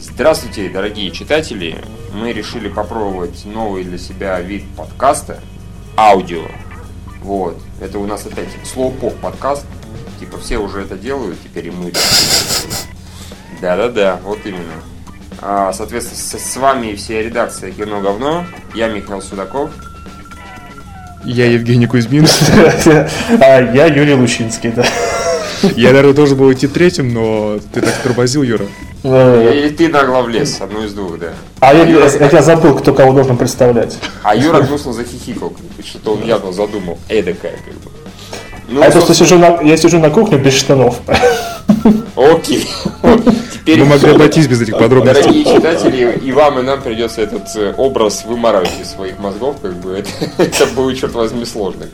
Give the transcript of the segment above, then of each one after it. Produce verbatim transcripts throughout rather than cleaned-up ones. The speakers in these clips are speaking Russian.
Здравствуйте, дорогие читатели! Мы решили попробовать новый для себя вид подкаста – аудио. Вот, это у нас опять слоупок подкаст. Типа все уже это делают, теперь и мы. Да-да-да, вот именно. А, соответственно, с, с вами вся редакция «Кино говно». Я Михаил Судаков. Я Евгений Кузьмин. А я Юрий Лучинский, да. Я, наверное, должен был идти третьим, но ты так тормозил, Юра. И ты нагло влез, одно из двух, да. А я, я, я забыл, кто кого должен представлять. А Юра гнусно захихикал, что-то он явно задумал. Эдакая, как бы. Ну, а я просто сижу на, я сижу на кухне без штанов. Окей. Теперь мы могли обойтись без этих подробностей. Дорогие читатели, и вам, и нам придется этот образ вымарывать из своих мозгов, как бы это, это будет, черт возьми, сложно.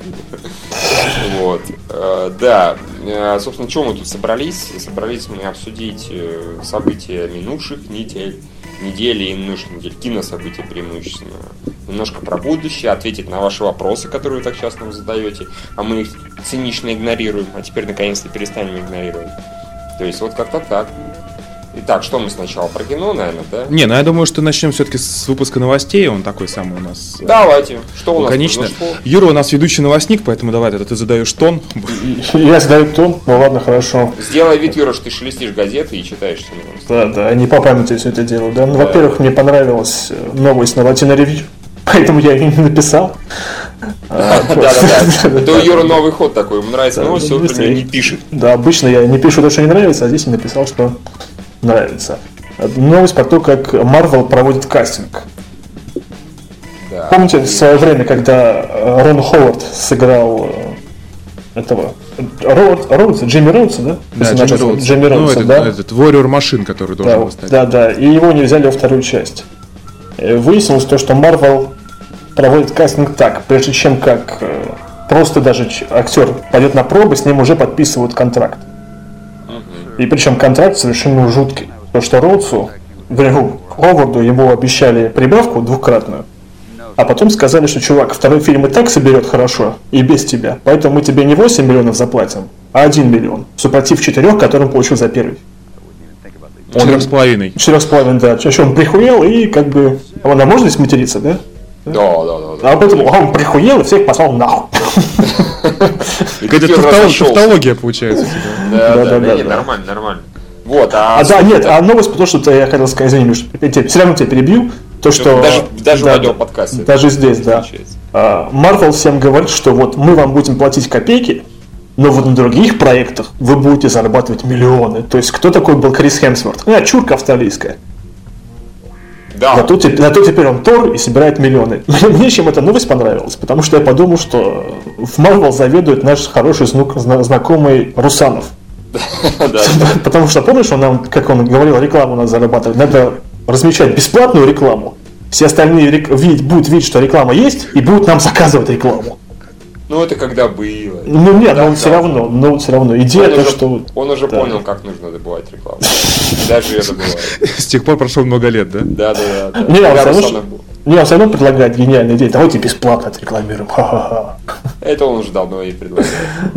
Вот. Да, собственно, чего мы тут собрались? Собрались мы обсудить события минувших недель, недели и минувших недель, кинособытия преимущественно. Немножко про будущее, ответить на ваши вопросы, которые вы так часто нам задаете, а мы их цинично игнорируем, а теперь наконец-то перестанем игнорировать. То есть вот как-то так. Итак, что мы сначала про кино, наверное, да? Не, ну я думаю, что начнем все-таки с выпуска новостей, он такой самый у нас. Давайте, что у нас конечно. произошло? Юра у нас ведущий новостник, поэтому давай, это ты задаешь тон. Я задаю тон, ну ладно, хорошо. Сделай вид, Юра, что ты шелестишь газеты и читаешь все новости. Да, да, не по памяти все это делаю, да. Ну, да. Во-первых, мне понравилась новость на Latino Review, поэтому я ее не написал. Да-да-да, это у Юры новый ход такой, ему нравится новость, он про нее не пишет. Да, обычно я не пишу то, что не нравится, а здесь я написал, что нравится. Новость про то, как Marvel проводит кастинг. Да. Помните, в свое время, когда Рон Ховард сыграл этого Роуд, Роудса, Джимми Роудса, да? Да, Джимми Роудса. Джимми Роудса, ну, да? Этот, этот Warrior Machine, который должен да, был стать. Да, да, и его не взяли во вторую часть. Выяснилось то, что Marvel проводит кастинг так, прежде чем как просто даже актер пойдет на пробы, с ним уже подписывают контракт. И причем контракт совершенно жуткий. Потому что Роудсу, вернее, Ховарду ему обещали прибавку двукратную, а потом сказали, что, чувак, второй фильм и так соберет хорошо, и без тебя, поэтому мы тебе не восемь миллионов заплатим, а один миллион, супротив четырех, который он получил за первый. Четырех с половиной. Четырех с половиной, да. Еще он прихуел, и как бы... А можно здесь материться, да? Да, да, да. А поэтому он прихуел и всех послал нахуй. Какая-то тавтология получается. Да, да, да, нормально, нормально. Вот, а... А да, нет, а новость, потому что я хотел сказать, извини, все равно тебя перебью, то, что... Даже, даже да, в радиоподкасте. Даже здесь, да. Marvel всем говорит, что вот мы вам будем платить копейки, но вот на других проектах вы будете зарабатывать миллионы. То есть, кто такой был Крис Хемсворт? А, чурка австралийская. Да. Зато, зато теперь он Тор и собирает миллионы. Мне чем эта новость понравилась, потому что я подумал, что в Marvel заведует наш хороший знакомый Русанов. Потому что, помнишь, он нам, как он говорил, рекламу надо зарабатывать. Надо размещать бесплатную рекламу. Все остальные рек... вид... будут видеть, что реклама есть, и будут нам заказывать рекламу. Ну, это когда было. Ну, нет, да, но да. все равно, но все равно. Идея то, что... Он уже да. понял, как нужно добывать рекламу. Даже это бывает. С тех пор прошло много лет, да? Да, да, да. Не, он все равно, не, он все равно предлагает гениальную идею. Давайте бесплатно отрекламируем. Ха-ха-ха. Это он уже давно и предлагает.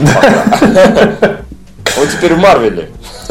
Он теперь в Марвеле.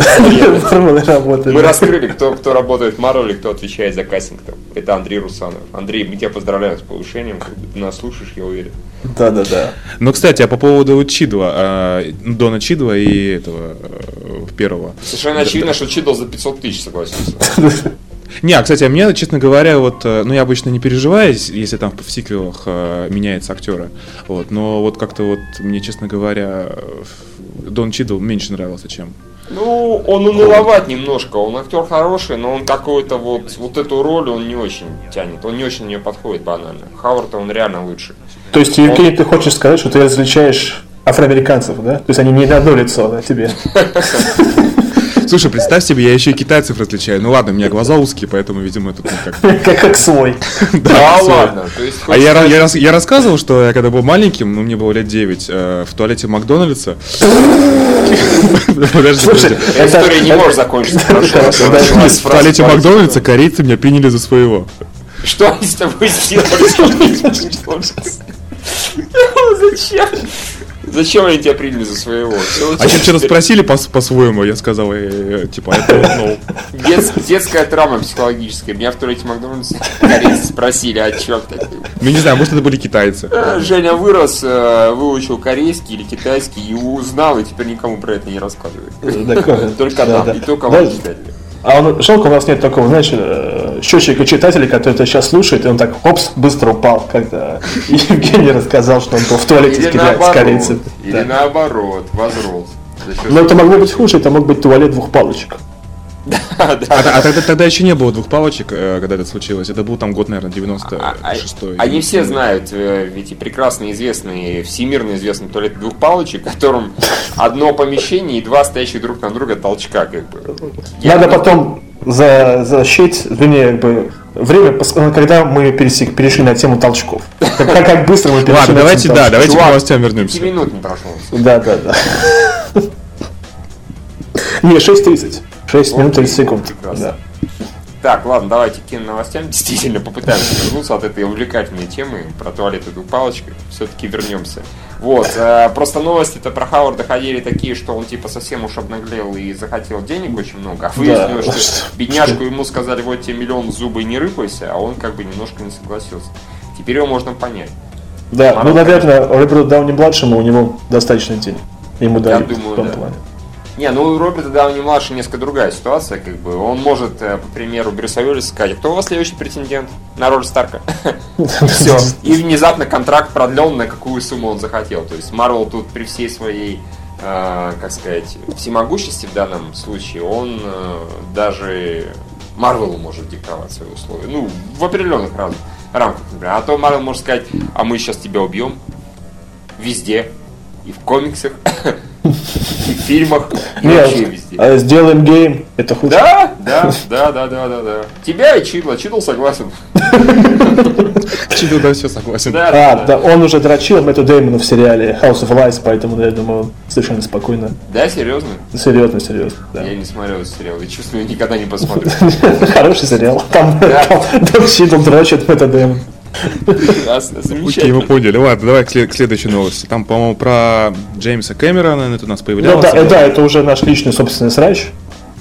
Мы раскрыли, кто, кто работает в Марвеле, кто отвечает за кастинг. Это Андрей Русанов. Андрей, мы тебя поздравляем с повышением. Ты нас слушаешь, я уверен. Да, да, да. Ну, кстати, а по поводу Чидла, Дона Чидла и этого первого. Совершенно очевидно, что Чидл за пятьсот тысяч согласился. Не, а, кстати, а мне, честно говоря, вот, ну, я обычно не переживаю, если там в сиквелах э, меняются актеры, вот, но вот как-то вот мне, честно говоря, Дон Чидл меньше нравился, чем... Ну, он уныловат немножко, он актер хороший, но он какой-то вот, вот эту роль он не очень тянет, он не очень на нее подходит банально. Хавард, он реально лучше. То есть, Евгений, он... ты хочешь сказать, что ты различаешь афроамериканцев, да? То есть, они не на одно лицо, да, тебе? Слушай, представь себе, я еще и китайцев различаю. Ну ладно, у меня глаза узкие, поэтому, видимо, тут как... Как, как свой. Да, ладно. А я, я, я рассказывал, что я когда был маленьким, ну мне было лет девять, э, в туалете Макдональдса... Подожди, подожди. История не может закончиться хорошо. В туалете Макдональдса корейцы меня приняли за своего. Что они с тобой сделали? Зачем? Зачем они тебя приняли за своего? А чем что-то спросили по- по-своему, я сказал, э, типа, это, ну... Дет, детская травма психологическая. Меня в туалете Макдональдса корейцы спросили, а чё ты? Ну, не знаю, может, это были китайцы. Женя вырос, выучил корейский или китайский и узнал, и теперь никому про это не рассказывает. Только нам, и только вам, читателям. А он, жалко, у нас нет такого, знаешь, счетчика читателей, который это сейчас слушает, и он так, опс, быстро упал, когда Евгений рассказал, что он был в туалете или с, наоборот, с корейцем. Или да. наоборот, возрос. Но это могло быть хуже, это мог быть туалет двух палочек. Да, да. А, а тогда, тогда еще не было двух палочек, когда это случилось. Это был там год, наверное, девяносто шестой. А, а, они все знают эти прекрасно известные, всемирно известные туалеты двух палочек, в котором одно помещение и два стоящих друг на друга толчка. Как бы. Надо Я потом за, защитить, вернее, как бы, время, когда мы пересек, перешли на тему толчков. Как, как быстро мы перешли Ладно, на давайте, тему да, толчков. давайте Чувак, к новостям вернемся. пяти минут не прошло. Да, да, да. Не, шесть тридцать. шесть минут тридцать секунд. Да. Так, ладно, давайте к новостям. Действительно, попытаемся вернуться от этой увлекательной темы про туалеты двух палочек. Все-таки вернемся. Вот, э, просто новости-то про Хауарда ходили такие, что он типа совсем уж обнаглел и захотел денег очень много. А выяснилось, да, что бедняжку ему сказали, вот тебе миллион, зубы не рыпайся, а он как бы немножко не согласился. Теперь его можно понять. Да, Марок, ну, наверное, Роберту Дауни-младшему у него достаточно денег. Ему дают думаю, в том да. плане. Не, ну у Роберта Дауни-младшего несколько другая ситуация, как бы. Он может, по примеру, Брюса Уиллиса сказать, кто у вас следующий претендент на роль Старка? Все. И внезапно контракт продлен, на какую сумму он захотел. То есть Марвел тут при всей своей, как сказать, всемогущести в данном случае, он даже Марвелу может диктовать свои условия. Ну, в определенных рамках, например. А то Марвел может сказать, а мы сейчас тебя убьем. Везде. И в комиксах. И в фильмах, и Нет, вообще везде. А сделаем гейм, это хуже. Да, да, да, да, да, да, да. Тебя и Чидла, Чидл согласен. Чидл, да, все согласен. Да, А, да, да, он уже дрочил Мэтту Дэймону в сериале House of Lies, поэтому, я думаю, он совершенно спокойно. Да, серьезно? Серьезно, серьезно. Да. Я не смотрел этот сериал, и чувствую, никогда не посмотрю. Хороший сериал. Там Чидл дрочит Мэтта Дэймона. Прекрасно, замечательно. Окей, мы поняли. Ладно, давай к, след- к следующей новости. Там, по-моему, про Джеймса Кэмерона это у нас Ну появлялось. да, да, это уже наш личный собственный срач.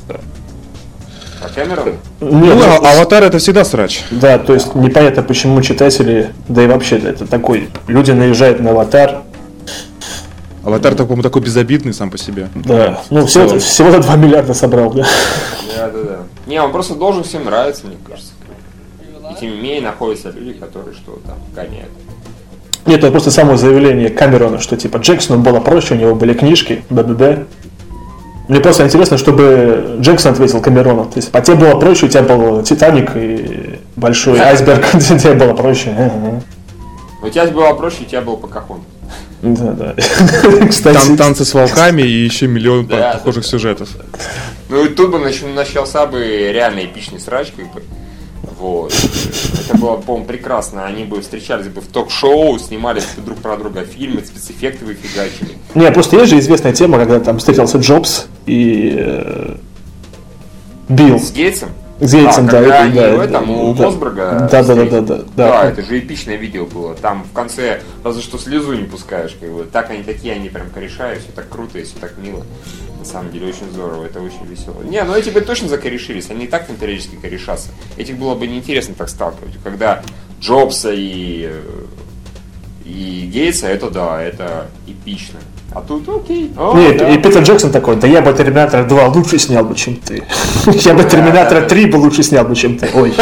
А Кэмерон? Нет, Ну, а- Аватар это всегда срач. да, то есть непонятно, почему читатели, да и вообще, это такой, люди наезжают на Аватар. Аватар, так, по-моему, такой безобидный сам по себе. Да, ну всего, всего два миллиарда собрал, да. Да, да, да. Не, он просто должен всем нравиться, мне кажется. И тем не менее находятся люди, которые что там гоняют. Нет, это просто само заявление Камерона, что типа Джексону было проще, у него были книжки, да-да-да. Мне просто интересно, чтобы Джексон ответил Камерону. То есть, а тебе было проще, у тебя был Титаник и большой айсберг, у тебя было проще. У тебя было проще, у тебя был Покахон. Да, да. Там танцы с волками и еще миллион Да, похожих да, сюжетов. Ну и тут бы начался бы реально эпичный срач, как бы. Вот. Это было, по-моему, прекрасно. Они бы встречались бы в ток-шоу, снимали друг про друга фильмы, спецэффекты выфигачили. Не, просто есть же известная тема, когда там встретился Джобс и э, Билл. С Гейтсом? С Гейтсом, а, да. когда это, они да, в этом, у да, Мосберга да, да, да, встретились. да, да, да. Да, это же эпичное видео было. Там в конце, разве что слезу не пускаешь. Как бы. Так они такие, они прям кореша, и все так круто, и все так мило. На самом деле очень здорово, это очень весело. Не, ну эти бы точно закорешились, они и так фантастически корешатся. Этих было бы неинтересно так сталкивать. Когда Джобса и, и Гейтса, это да, это эпично. А тут окей. О, Нет, да. и Питер Джексон такой, да я бы Терминатор два лучше снял бы, чем ты. Я бы Терминатор три бы лучше снял бы, чем ты. Ой. Да,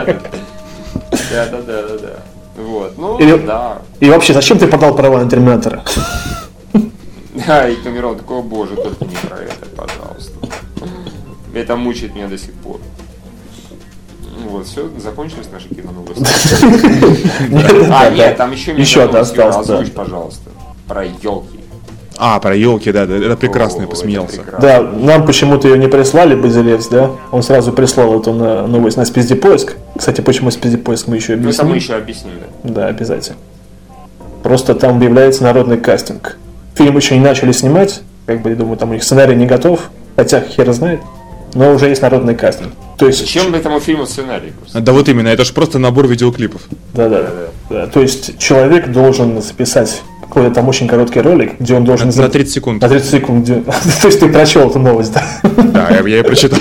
да, да, да, да. Вот, ну Или- да. И вообще, зачем ты подал права на Терминатора? Да, и Камерон такой, о боже, только не про это, пожалуйста. Это мучает меня до сих пор. Ну вот, все, закончились наши киноновости. А, нет, там еще Еще одна осталась, да. Озвучь, пожалуйста, про елки. А, про елки, да, да, это прекрасно, я О, посмеялся. это прекрасно. Да, нам почему-то ее не прислали, Базилевс, да? Он сразу прислал эту на- новость на Спиздипоиск. Кстати, почему Спиздипоиск мы еще Ну, это мы объясним. еще объясним, да. Да, обязательно. Просто там объявляется народный кастинг. Фильм еще не начали снимать, как бы, я думаю, там у них сценарий не готов, хотя хер знает, но уже есть народный кастинг. То есть, Зачем этому фильму сценарий? просто? Да вот именно, это же просто набор видеоклипов. да, да, да, да. То есть человек должен записать какой-то там очень короткий ролик, где он должен... На, на тридцать секунд. На тридцать секунд. Где... То есть ты прочел эту новость, да? Да, я, я и прочитал.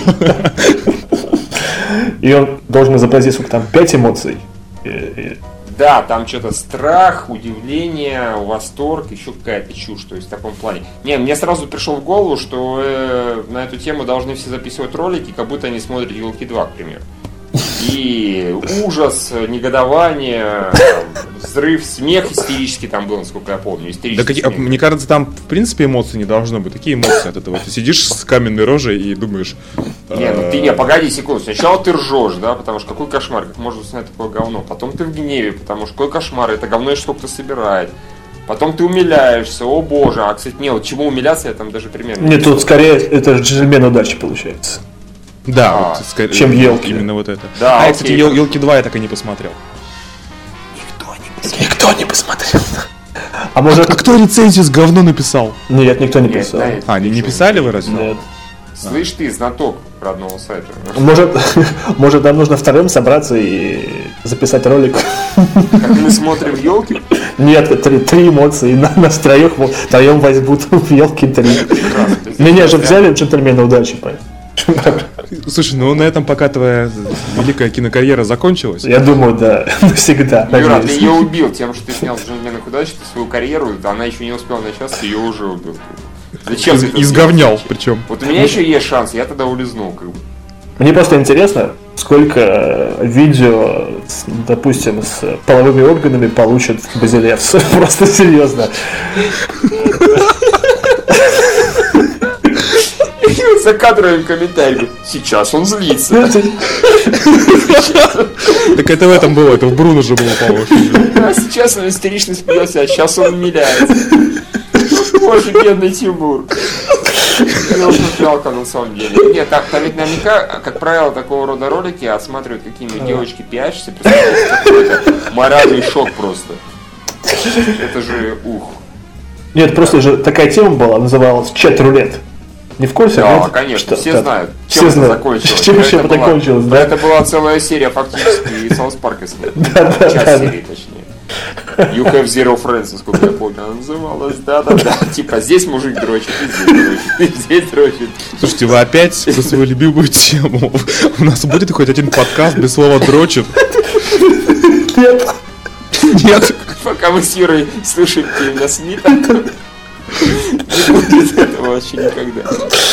И он должен изобразить, сколько там, пять эмоций. И... Да, там что-то страх, удивление, восторг, еще какая-то чушь, то есть в таком плане. Не, мне сразу пришло в голову, что э, на эту тему должны все записывать ролики, как будто они смотрят «Елки два», к примеру. И ужас, негодование, взрыв, смех истерический там был, насколько я помню. Да какие, мне кажется, там в принципе эмоций не должно быть. Такие эмоции от этого. Ты сидишь с каменной рожей и думаешь... Не, ну ты не, погоди секунду. Сначала ты ржешь, да, потому что какой кошмар, как можно снять такое говно. Потом ты в гневе, потому что какой кошмар, это говно еще что-то собирает. Потом ты умиляешься, о боже. А, кстати, не, вот чему умиляться, я там даже примерно... Нет, тут скорее это джентльмен удачи получается. Да, а, вот, скорее, чем елки. Именно вот это. Да, а окей, я, кстати, ел, елки два я так и не посмотрел. Никто не посмотрел. Никто не посмотрел. А может, а кто рецензию с говно написал? Нет, никто не Нет, писал. да, А, не, не писали вы разве? Нет. Слышь ты, знаток родного сайта. Может, может, нам нужно вторым собраться и записать ролик. Как мы смотрим елки? Нет, три, три эмоции. На, нас троих, троем возьмут в елки три. Меня же взяли джентльмены удачи, поэтому. Слушай, ну на этом пока твоя великая кинокарьера закончилась. Я думаю, да, навсегда. Юра, ты ее убил тем, что ты снял «Джентльменах удачи», ты свою карьеру, она еще не успела начаться, ты ее уже убил. Зачем Из, ты это изговнял, делаешь? причем. Вот у меня еще есть шанс, я тогда улизнул, как бы. Мне просто интересно, сколько видео, с, допустим, с половыми органами получит Базилевс. Просто серьезно. За кадровым комментарием. Сейчас он злится. Так это в этом было, это в Бруно же было, по-моему. А сейчас он истерично смеется, а сейчас он умиляется. Боже, бедный Тимур. Я уже жалко на самом деле. Нет, так, там ведь наверняка, как правило, такого рода ролики осматривают какие-нибудь девочки пиарщицы. Представляете, какой-то моральный шок просто. Это же ух. Нет, просто же такая тема была, называлась «Чат-рулет». Не в курсе? Да, нет? конечно, что, все да. знают, Все чем знают. это закончилось. Чем, чем это была, кончилось, да? Это была целая серия фактически, и Саус Парка снят. Да, да, Часть да. серии, точнее. You have zero friends, насколько я помню, она называлась. Да-да-да. Типа, здесь мужик дрочит, и здесь дрочит, и здесь дрочит. Слушайте, вы опять за свою любимую тему. У нас будет хоть один подкаст без слова дрочит? Нет. Нет. Пока мы с Юрой слушаем Кевина Смита, не будет этого вообще никогда.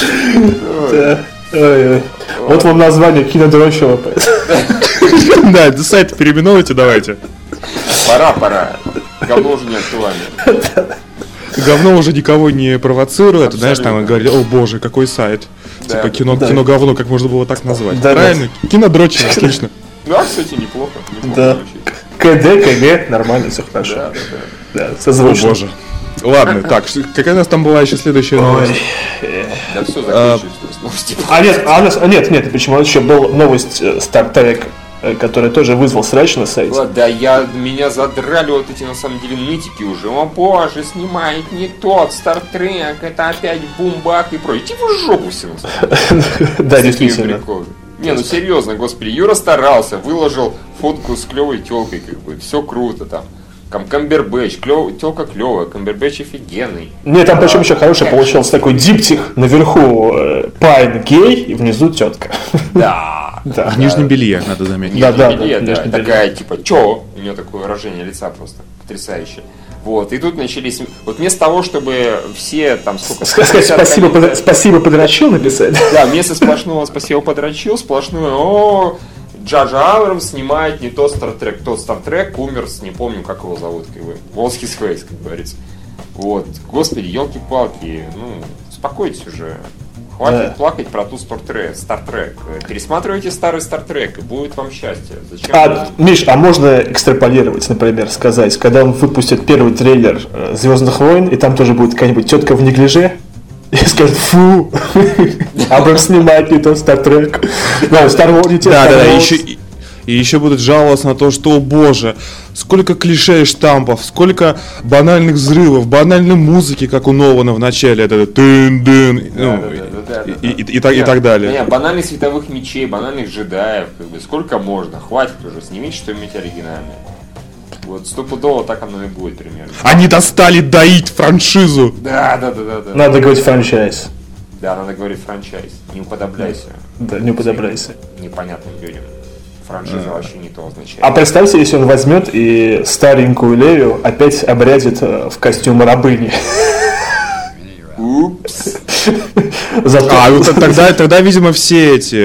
Да. Ой-ой. Вот вам название кинодрочево. Да, сайт переименуйте давайте. Пора, пора. Говно уже не актуально. Говно уже никого не провоцирует, Абсолютно. знаешь, там говорили, о боже, какой сайт. Да. Типа кино, Да. кино говно, как можно было так назвать. Да, Правильно? Кинодрочево, отлично. Да, кстати, неплохо. неплохо Да. звучит. КД, КГ, нормально, все хорошо. Да, да, да. Да, О созвучно. боже. Ладно, так, что- какая у нас там была еще следующая новость? Да все, закончилось. Новости. А нет, а, нас- а нет, нет, почему еще была новость э, Star Trek, э, которая тоже вызвал срач на сайте. Ладно, да, я, меня задрали вот эти, на самом деле, нытики уже. О боже, снимает не тот Стартрек, это опять бумбак и прочее. Иди в жопу все. Да, действительно. Не, ну серьезно, господи, Юра старался, выложил фотку с клевой телкой, как бы, все круто там. Там Камбербэтч, клёв... телка клевая, Камбербэтч офигенный. Нет, там А, причем еще хороший как получился такой диптих. Наверху э, Пайн гей, и внизу тетка. Да. Да. В нижнем белье, надо заметить. Да, да, Нижнее белье, да, да, нижнее белье. такая, типа, чё? У нее такое выражение лица просто потрясающее. Вот, и тут начались... Вот вместо того, чтобы все там сколько... Сказать пятьдесят спасибо, комментариев- под- спасибо подрочил написать. Да, вместо сплошного «спасибо, подрочил», сплошное «О, Джаджа Абрамс снимает не тот Стартрек». Тот Стартрек умер с, не помню, как его зовут, как бы, What's his face, как говорится. Вот, господи, елки-палки, ну, успокойтесь уже. Хватит Да. плакать про ту Стартрек. Стартрек. Пересматривайте старый Стартрек, и будет вам счастье. Зачем? А, Миш, а можно экстраполировать, например, сказать, когда он выпустит первый трейлер э, «Звездных войн», и там тоже будет какая-нибудь тетка в неглиже, и скажет: фу, Абрамс снимает не тот Стартрек. Да, Star Wars не те Да, Star да, да, Wars. еще, и, и еще будут жаловаться на то, что, о боже, сколько клише и штампов, сколько банальных взрывов, банальной музыки, как у Нолана в начале, это тын-дын, ну, да, да, да, да, и, да. и- и так, и так далее. Не, банальных световых мечей, банальных джедаев, как бы, сколько можно, хватит уже, снимите что-нибудь оригинальное. Вот стопудово так оно и будет примерно. Они достали доить франшизу. Да, да, да, да, да. Надо говорить франчайз. Да, надо говорить франчайз. Не уподобляйся. Да, не уподобляйся. Непонятным людям. Франшиза вообще не то означает. А представьте, если он возьмет и старенькую Лею опять обрядит э, в костюм рабыни. Упс. Зато... А, ну, тогда, тогда, видимо, все эти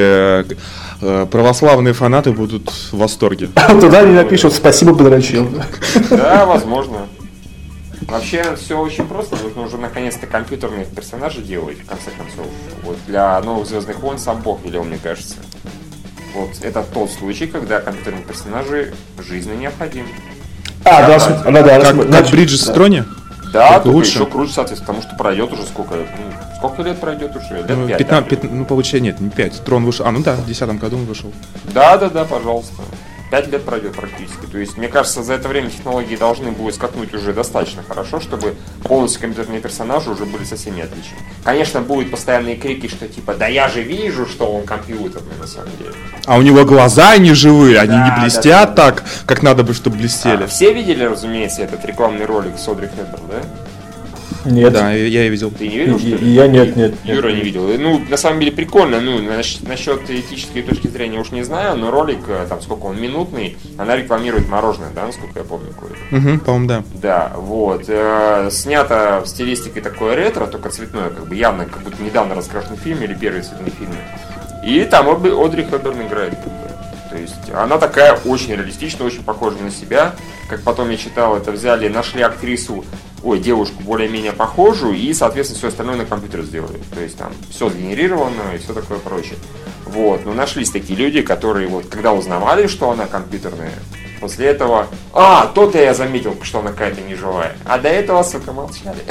э, православные фанаты будут в восторге. Туда они напишут «Спасибо, подрочил». Да, возможно. Вообще все очень просто. Нужно уже наконец-то компьютерных персонажей делать, в конце концов. Вот для новых Звездных войн сам Бог велел, мне кажется. Вот это тот случай, когда компьютерные персонажи жизненно необходимы. А, да, да, да, да. Как, как Бриджес в Троне? Да, только только лучше. еще круче, соответственно, потому что пройдет уже сколько, ну, сколько лет пройдет уже? Лет Ну, пять, пятнадцать, да? пятнадцать, ну, получается, нет, не пять. Трон вышел. А, ну да, в десятом году он вышел. Да, да, да, пожалуйста. Пять лет пройдет практически. То есть, мне кажется, за это время технологии должны будут скакнуть уже достаточно хорошо, чтобы полностью компьютерные персонажи уже были со всеми отличны. Конечно, будут постоянные крики, что типа, да я же вижу, что он компьютерный на самом деле. А у него глаза не живые, они Да, не блестят да, да, так, как надо бы, чтобы блестели. А, все видели, разумеется, этот рекламный ролик с Одри Хепберн, да? Нет. Да, я, я видел. Ты не видел, что ли? Я нет, нет. Юра нет. не видел. Ну, на самом деле прикольно, ну, насчет, насчет этической точки зрения уж не знаю, но ролик, там, сколько он, минутный, она рекламирует мороженое, да, насколько я помню, какое-то. Угу, по-моему, да. Да, вот. Э, снято в стилистике такое ретро, только цветное, как бы явно, как будто недавно раскрашенный фильм или первый цветной фильм. И там Одри, Одри Хепберн играет. Как бы. То есть она такая очень реалистичная, очень похожа на себя. Как потом я читал, это взяли, нашли актрису, ой, девушку более-менее похожую, и, соответственно, все остальное на компьютер сделали. То есть там все сгенерировано и все такое прочее. Вот, но нашлись такие люди, которые вот, когда узнавали, что она компьютерная, после этого, а, то-то я заметил, что она какая-то неживая. А до этого, сука, молчали.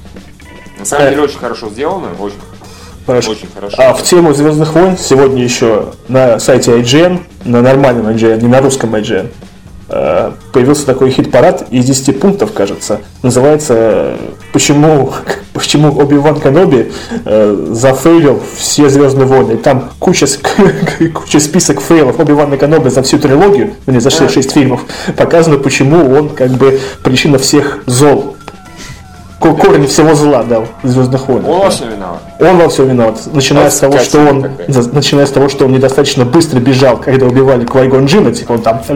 На самом деле очень хорошо сделано, очень, Хорошо. очень хорошо. А в тему Звездных войн сегодня еще на сайте ай джи эн, на нормальном ай джи эн, не на русском ай джи эн, э, появился такой хит-парад из десяти пунктов, кажется. Называется «Почему, почему Оби-Ван Кеноби э, зафейлил все Звездные войны». И там куча, куча список фейлов Оби-Вана Кеноби за всю трилогию, ну, за все шесть фильмов, показано, почему он как бы причина всех зол. Корень всего зла дал Звездных войн. Он во всем виноват. Он во всем виноват. Начиная с того, что он, такая. за- начиная с того, что он недостаточно быстро бежал, когда убивали Квай-Гон Джинна, типа он там.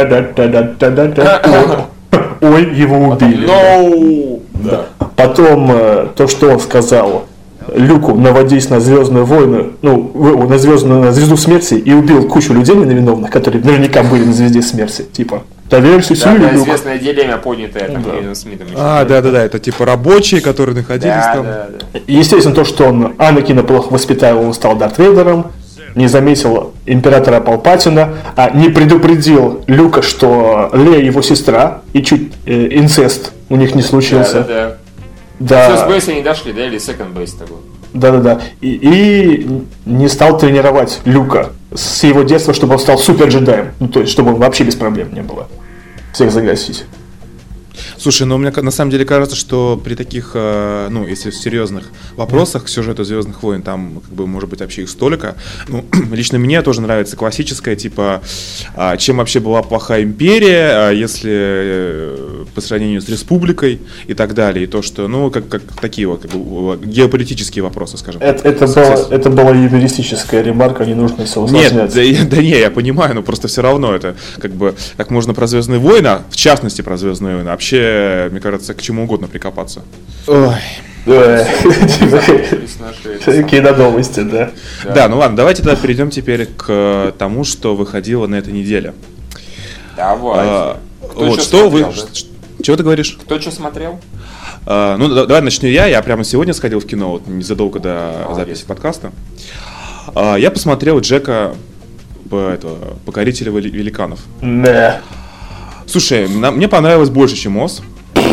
Ой, его убили. No! Да. Потом э, то, что он сказал Люку, наводись на Звездную войну, ну, в- на звездную на звезду смерти и убил кучу людей невиновных, которые наверняка были на звезде смерти. Типа, доверься Да, силе, да, Люк. известная дилемма, поднятая там Да. Кевином Смитом. еще. А, да-да-да, это типа рабочие, которые находились Да, там. да, да. Естественно, то, что он Анакина плохо воспитал, он стал Дарт Вейдером, не заметил императора Палпатина, а не предупредил Люка, что Лея его сестра, и чуть э, инцест у них не Да, случился. да, да. Да, First base они дошли, да, или second base такой. да, да, да. И, и не стал тренировать Люка с его детства, чтобы он стал супер джедаем. Ну, то есть, чтобы он вообще без проблем не было. Всех загасить. Слушай, ну мне ка- на самом деле кажется, что при таких, э, ну, если в серьезных вопросах к сюжету Звездных войн, там, как бы, может быть, вообще их столько. Ну, лично мне тоже нравится классическая, типа, а, чем вообще была плоха империя, а, если э, по сравнению с республикой и так далее. И то, что, ну, как, как такие вот, как бы, геополитические вопросы, скажем так. Это, это, была, это была юмористическая ремарка, не нужно все усложнять. Нет, да, и- да не, я понимаю, но просто все равно это как бы как можно про Звездные войны, а в частности про Звездные войны, вообще, мне кажется, к чему угодно прикопаться. Ой. Да. Закончились наши- Кинодовости, да. Да. ну ладно, давайте тогда перейдем теперь к тому, что выходило на этой неделе. Давай. А, Кто вот чё что вы, смотрел, да? ш- чего ты говоришь? Кто что смотрел? А, ну да- давай начну я. Я прямо сегодня сходил в кино, вот незадолго до Молодец. записи подкаста. А, я посмотрел Джека по- этого, Покорителя вели- великанов. Да. Слушай, на- мне понравилось больше, чем Оз.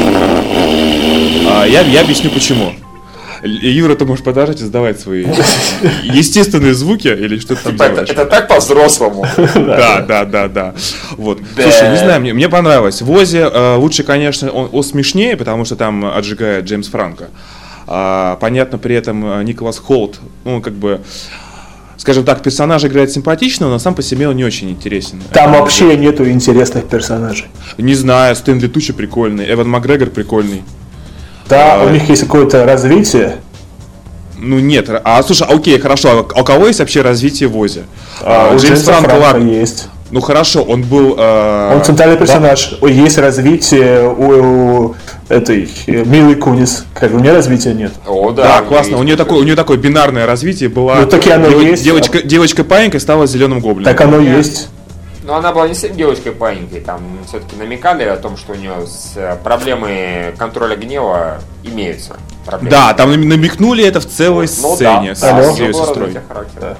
А, я, я объясню почему. Л- Юра, ты можешь подождать и сдавать свои естественные звуки или что ты там Типа, это, делаешь? это так по-взрослому. Да, да, да, да. Вот. Да. Слушай, не знаю, мне, мне понравилось. В Озе э, лучше, конечно, он, Оз смешнее, потому что там отжигает Джеймс Франко. А, понятно, при этом э, Николас Холт, ну, как бы, скажем так, персонаж играет симпатично, но сам по себе он не очень интересен. Там Это вообще даже... нету интересных персонажей. Не знаю, Стэнли Тучи прикольный, Эван Макгрегор прикольный. Да, а... у них есть какое-то развитие. Ну нет, а слушай, окей, хорошо, а у кого есть вообще развитие в Озе? А, у Джеймса Франко, Франко есть. Ну хорошо, он был... Э... Он центральный персонаж. Да? Есть развитие у, у этой Милы Кунис. Как у нее развития нет. О, да, да классно. У нее, такое, у нее такое бинарное развитие было. Ну так и оно Дев... есть. Девочка, девочка паинькой стала зеленым гоблином. Так оно нет. Есть. Но она была не с девочкой паинькой. Там все-таки намекали о том, что у нее с проблемы контроля гнева имеются. Проблемы. Да, там намекнули это в целой ну, сцене. Да, с ее сестрой. Да.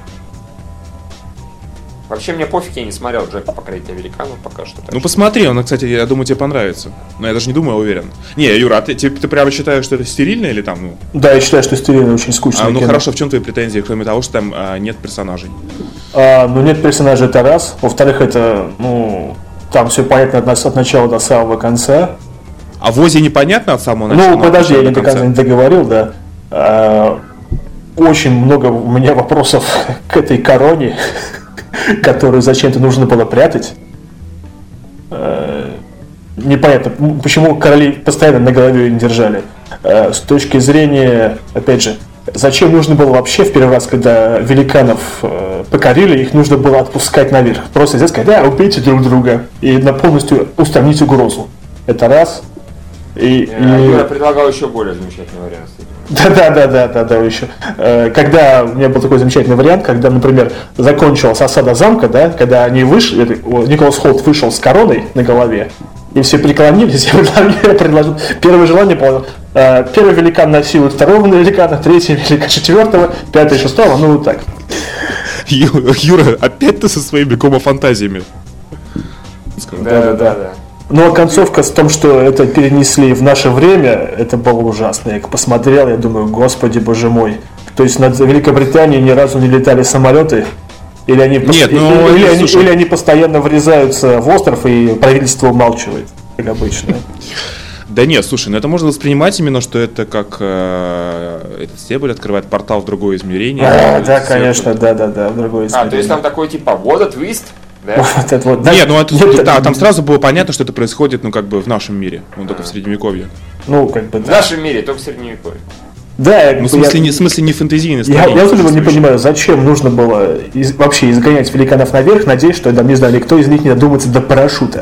Вообще мне пофиг, я не смотрел Джека Покорителя великанов пока что. Ну посмотри, он, кстати, я думаю, тебе понравится. Но я даже не думаю, я уверен. Не, Юра, а ты, ты, ты прямо считаешь, что это стерильно или там, ну? Да, я считаю, что стерильно, очень скучно. А, ну кино. Хорошо, в чем твои претензии, кроме того, что там а, нет персонажей? А, ну нет персонажей, это раз. Во-вторых, это, ну, там все понятно от, от начала до самого конца. А в Озе непонятно от самого начала? Ну, подожди, я не до конца не договорил, да. А, очень много у меня вопросов к этой короне, которую зачем-то нужно было прятать. Непонятно, почему короли постоянно на голове ее не держали. С точки зрения, опять же, зачем нужно было вообще в первый раз, когда великанов покорили, их нужно было отпускать наверх. Просто здесь сказать, да, убейте друг друга и на полностью устранить угрозу. Это раз. И, а и... Юра предлагал еще более замечательный вариант. Да, да, да, да, да, да, еще. Когда у меня был такой замечательный вариант, когда, например, закончилась осада замка, да, когда они вышли, Николас Холт вышел с короной на голове, и все преклонились, я предложил первое желание, понял. Первый великан насилует второго великана, третий великан четвертого, пятый шестого, ну вот так. Юра, опять ты со своими гомофантазиями. Да, да, да, да. Но концовка с том, что это перенесли в наше время, это было ужасно. Я посмотрел, я думаю, господи, боже мой. То есть над Великобританией ни разу не летали самолеты? Или они, Нет, или, ну, или, или, они, или они постоянно врезаются в остров, и правительство умалчивает, как обычно? Да нет, слушай, ну это можно воспринимать именно, что это как э, этот стебель открывает портал в другое измерение. А, да, конечно, да-да-да, в другое измерение. А, то есть там такой типа вот твист? Да? Вот это вот, да? Нет, ну это, Нет, да, там сразу было понятно, что это происходит, ну как бы в нашем мире, ну только в Средневековье. Ну как бы да. В нашем мире, только в Средневековье. Да, ну, в смысле, я, не, в смысле не фэнтезийный Я, я тоже не понимаю, зачем нужно было из, вообще изгонять великанов наверх, надеясь, что там, не знаю, никто из них не додумается до парашюта.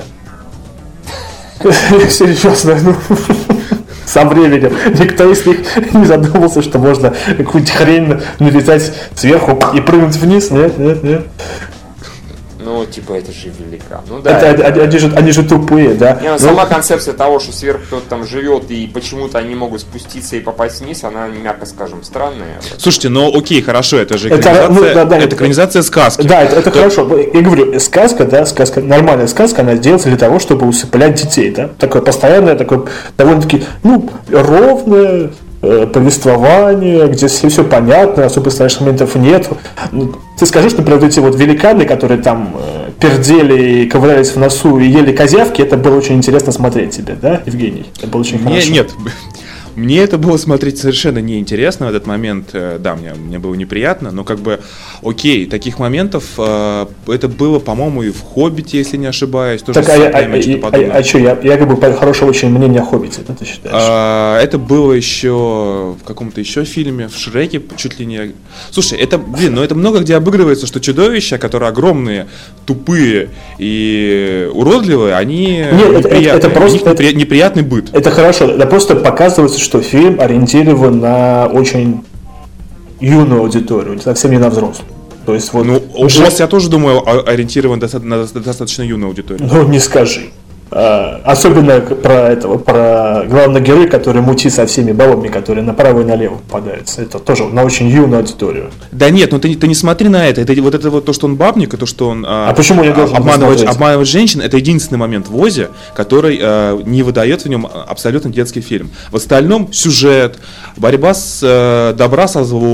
Серьезно, ну, со временем никто из них не задумался, что можно какую-нибудь хрень налетать сверху и прыгнуть вниз. Нет, нет, нет. Ну, типа, это же великан. Ну, да, это, это... Они, же, они же тупые, да. Не, ну, сама концепция того, что сверху кто-то там живет и почему-то они могут спуститься и попасть вниз, она, мягко скажем, странная. Слушайте, ну окей, хорошо, это же экранизация, это, ну, да, да, это экранизация сказки. Да, это, это То... хорошо. Я говорю, сказка, да, сказка, нормальная сказка, она делается для того, чтобы усыплять детей, да. Такое постоянное, такое довольно-таки, ну, ровное повествование, где все, все понятно, особо страшных моментов нет. Ты скажешь, например, вот эти вот великаны, которые там э, пердели и ковырялись в носу и ели козявки, это было очень интересно смотреть тебе, да, Евгений? Это было очень Мне, хорошо. Нет, мне это было смотреть совершенно неинтересно в этот момент. Да, мне, мне было неприятно, но как бы, окей, таких моментов э, это было, по-моему, и в «Хоббите», если не ошибаюсь. Тоже так, а, а, а, а, а что, я, я как бы хорошего очень мнения о «Хоббите», да, ты считаешь? А, это было еще в каком-то еще фильме, в «Шреке» чуть ли не... Слушай, это, блин, ну это много где обыгрывается, что чудовища, которые огромные, тупые и уродливые, они Нет, неприятные, это, это просто, у них непри... неприятный быт. Это хорошо, это просто показывается, что фильм ориентирован на очень юную аудиторию, совсем не на взрослую. То есть вот. Ну, уже... я тоже думаю, ориентирован на достаточно юную аудиторию. Ну, не скажи. А, особенно про этого, про главного героя, который мутит со всеми бабами, которые направо и налево попадаются. Это тоже на очень юную аудиторию. Да нет, ну ты, ты не смотри на это. Это вот это вот то, что он бабник, и то, что он а, а почему я должен обманывать, обманывать женщин, это единственный момент в Озе, который а, не выдает в нем абсолютно детский фильм. В остальном сюжет, борьба с а, добра со злом,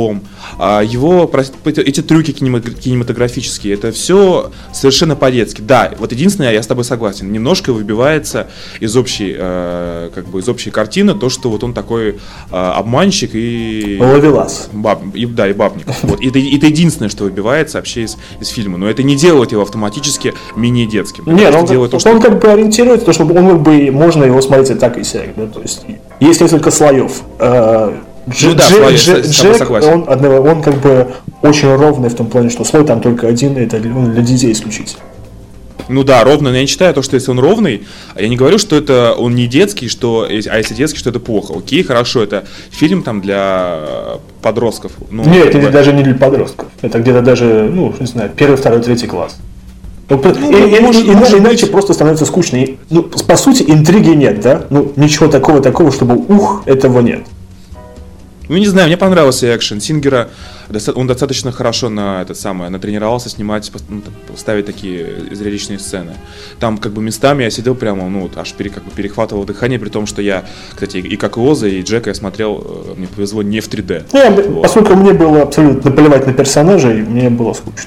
а его, эти трюки кинематографические, это все совершенно по-детски. Да, вот единственное, я с тобой согласен, немножко выбивается из общей, э, как бы из общей картины то, что вот он такой э, обманщик и... Ловелас. Баб, и, да, и бабник. Вот. Это, это единственное, что выбивается вообще из, из фильма. Но это не делает его автоматически менее детским. Нет, он, делает то, что... он как бы ориентируется, то, что он как бы можно его смотреть и так, и сяк. Да? То есть есть несколько слоев. Дж, ну, да, Дж, Дж, Джек, он, он как бы очень ровный в том плане, что слой там только один, это для детей исключительно. Ну да, ровно, но я не считаю то, что если он ровный, я не говорю, что это он не детский, что, а если детский, что это плохо. Окей, хорошо, это фильм там для подростков. Ну, нет, это бы... даже не для подростков. Это где-то даже, ну, не знаю, первый, второй, третий класс. Ну, ну, и, может, и, может иначе быть... просто становится скучно. И, ну, по сути, интриги нет, да? Ну, ничего такого, такого, чтобы ух, этого нет. Ну, не знаю, мне понравился экшен. Сингера, он достаточно хорошо на это самое, натренировался снимать, ставить такие зрелищные сцены. Там как бы местами я сидел прямо, ну, аж пере, как бы перехватывал дыхание, при том, что я, кстати, и как Оза, и Джека я смотрел, мне повезло, не в три дэ. Не, вот. Поскольку мне было абсолютно наплевать на персонажей, мне было скучно.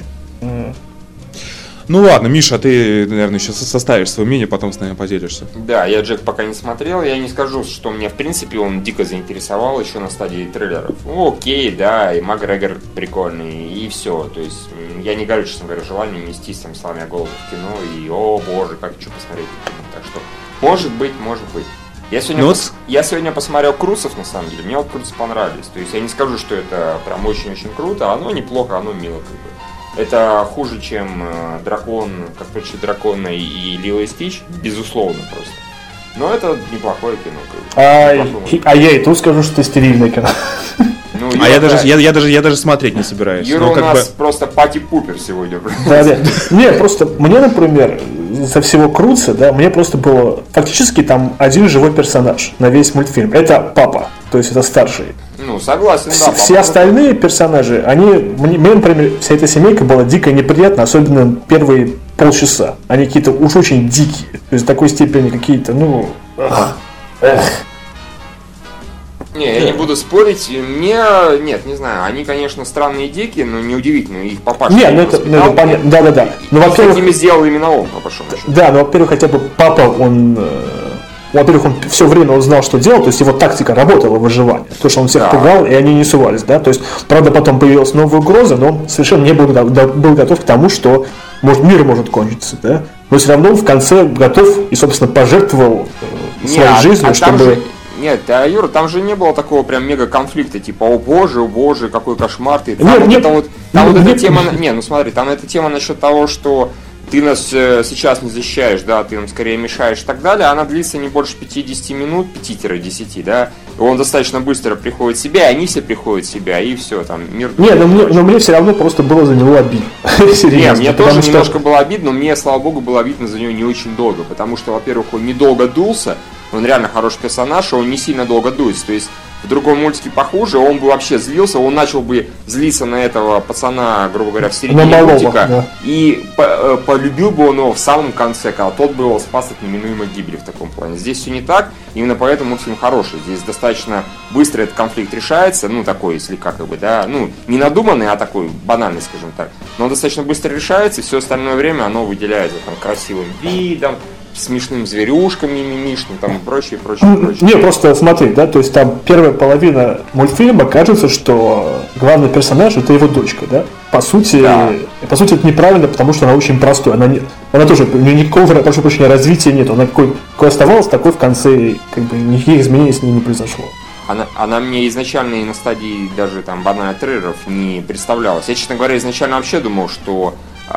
Ну ладно, Миша, ты, наверное, еще составишь свое мнение, потом с нами поделишься. Да, я Джек пока не смотрел, я не скажу, что меня в принципе он дико заинтересовал еще на стадии трейлеров. Ну окей, да, и Макгрегор прикольный, и все. То есть я не говорю, честно говоря, желание нестись там сломя голову в кино, и о боже, как хочу посмотреть кино. Так что, может быть, может быть. Я сегодня, пос... я сегодня посмотрел Крусов, на самом деле, мне вот Крусы понравились. То есть я не скажу, что это прям очень-очень круто, оно неплохо, оно мило как бы. Это хуже, чем э, Дракон, как прочие драконы и Лило и Стич, безусловно просто. Но это неплохое кино. А, неплохое. А я и тут скажу, что стерильное кино. Ну, а я даже, я, я, даже, я даже смотреть не собираюсь. Юра у нас бы... просто пати-пупер сегодня. Да, да. Не, просто мне, например, со всего Круца, да, мне просто было фактически там один живой персонаж на весь мультфильм. Это папа, то есть это старший. Ну, согласен, да. Все папа, остальные это... персонажи, они, мне, мне, например, вся эта семейка была дико неприятна, особенно первые полчаса. Они какие-то уж очень дикие, то есть в такой степени какие-то, ну... Эх, эх. Не, я не буду спорить. Мне, нет, не знаю, они, конечно, странные и дикие, но неудивительно, их папаша. Нет, ну это, ну, это понятно, да-да-да. Ну, во-первых, с такими сделал именно он, по большому счету. Да, но, во-первых, хотя бы папа, он, э, во-первых, он все время он знал, что делал, то есть его тактика работала в выживании, то, что он всех да. пугал, и они не сувались, да, то есть, правда, потом появилась новая угроза, но он совершенно не был, был готов к тому, что может, мир может кончиться, да, но все равно в конце готов и, собственно, пожертвовал э, своей не, жизнью, а чтобы... Же... Нет, а, Юра, там же не было такого прям мега конфликта, типа, о боже, о боже, какой кошмар ты. Там нет, вот нет, это вот, там нет, вот нет, эта тема, не, ну смотри, там эта тема насчет того, что ты нас э, сейчас не защищаешь, да, ты нам скорее мешаешь и так далее, она длится не больше пятьдесят минут, пять-десять, да, и он достаточно быстро приходит в себя, и они все приходят в себя, и все, там, мир... Не, но мне, но мне все равно просто было за него обидно. Нет, мне тоже что... немножко было обидно, но мне, слава богу, было обидно за него не очень долго, потому что, во-первых, он недолго дулся, он реально хороший персонаж, он не сильно долго дуется. То есть в другом мультике похуже, он бы вообще злился, он начал бы злиться на этого пацана, грубо говоря, в середине малого, мультика, да. И по- полюбил бы он его в самом конце, когда тот бы его спас от неминуемой гибели в таком плане. Здесь все не так, именно поэтому мультфильм хороший. Здесь достаточно быстро этот конфликт решается, ну такой слегка как бы, да, ну не надуманный, а такой банальный, скажем так. Но он достаточно быстро решается, и все остальное время оно выделяется там красивым видом, смешным зверюшками мимишным, там и прочее, прочее, прочее. Не, просто смотри, да, то есть там первая половина мультфильма кажется, что главный персонаж это его дочка, да? По сути, да. по сути это неправильно, потому что она очень простой, она не, она тоже у нее никакого, прошу прощения, развития нет, она какой, какой оставалась, такой в конце, как бы никаких изменений с ней не произошло. Она, она мне изначально и на стадии даже там банальных трейлеров не представлялась. Я, честно говоря, изначально вообще думал, что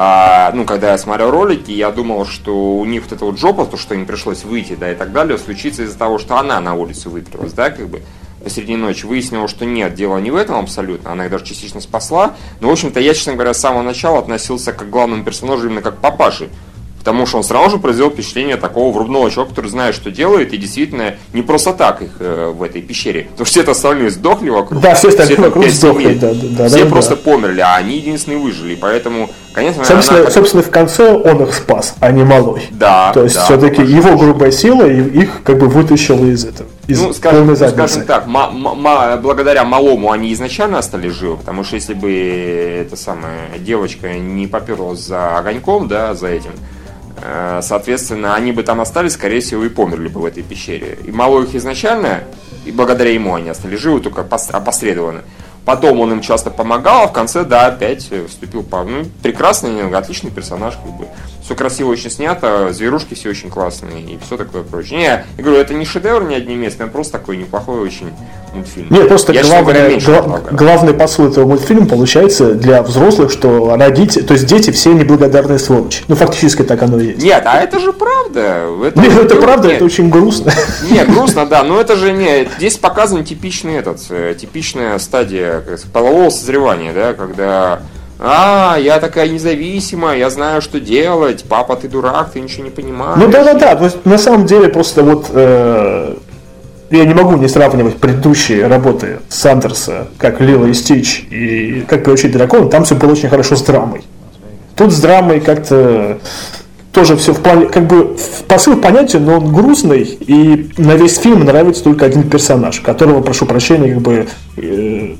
А, ну, когда я смотрел ролики, я думал, что у них вот эта вот жопа, то, что им пришлось выйти, да, и так далее, случится из-за того, что она на улицу выпрялась, да, как бы, посреди ночи. Выяснилось, что нет, дело не в этом абсолютно, она их даже частично спасла. Но, в общем-то, я, честно говоря, с самого начала относился к главному персонажу именно как к папаше. Потому что он сразу же произвел впечатление такого врубного человека, который знает, что делает, и действительно не просто так их э, в этой пещере. Потому что все это остальные сдохли вокруг. Да, все остальные все вокруг сдохли. Да, да, все да, просто да. померли, а они единственные выжили. Поэтому, конечно, собственно, она... собственно, в конце он их спас, а не малой. Да. То есть, да, все-таки его грубая сила их как бы вытащила из этого. из ну, скажем, полной ну, задницы. скажем так, ма- ма- благодаря малому они изначально остались живы, потому что если бы эта самая девочка не поперлась за огоньком, да, за этим, э, соответственно, они бы там остались, скорее всего, и померли бы в этой пещере. И малой их изначально, и благодаря ему они остались живы, только пос- опосредованно. Потом он им часто помогал, а в конце, да, опять вступил по... Ну, прекрасный, отличный персонаж, как бы. Все красиво очень снято, зверушки все очень классные и все такое прочее. Не, я говорю, это не шедевр ни одним местом, это просто такой неплохой очень мультфильм. Нет, просто я, главное, меньше гла- главный посыл этого мультфильма получается для взрослых, что родители, то есть дети все неблагодарные сволочи. Ну, фактически так оно и есть. Нет, а это же правда. Это, Нет, это ну, правда, нет. это очень грустно. Нет, грустно, да, но это же не... Здесь показан типичный этот, типичная стадия как сказать, полового созревания, да, когда... А, я такая независимая, я знаю, что делать. Папа, ты дурак, ты ничего не понимаешь. Ну да-да-да, то есть на самом деле просто вот э, я не могу не сравнивать предыдущие работы Сандерса, как Лило и Стич и как приручить дракона, там все было очень хорошо с драмой. Тут с драмой как-то тоже все в плане, как бы посыл понятен, но он грустный, и на весь фильм нравится только один персонаж, которого, прошу прощения, как бы... Э,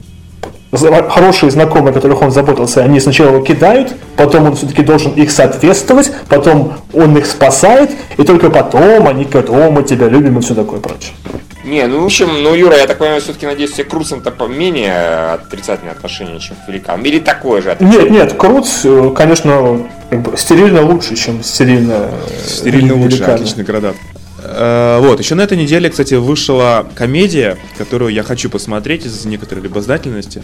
хорошие знакомые, о которых он заботился, они сначала его кидают, потом он все-таки должен их соответствовать, потом он их спасает, и только потом они говорят, о, мы тебя любим и все такое прочее. Не, ну в общем, ну Юра, я так понимаю, все-таки надеюсь, все Крутцам-то менее отрицательное отношение, чем к великанам. Или такое же Нет, нет, Крутц, конечно, как бы стерильно лучше, чем стерильно Стерильно лучше, отличный градат. Вот, еще на этой неделе, кстати, вышла комедия, которую я хочу посмотреть из некоторой любознательности.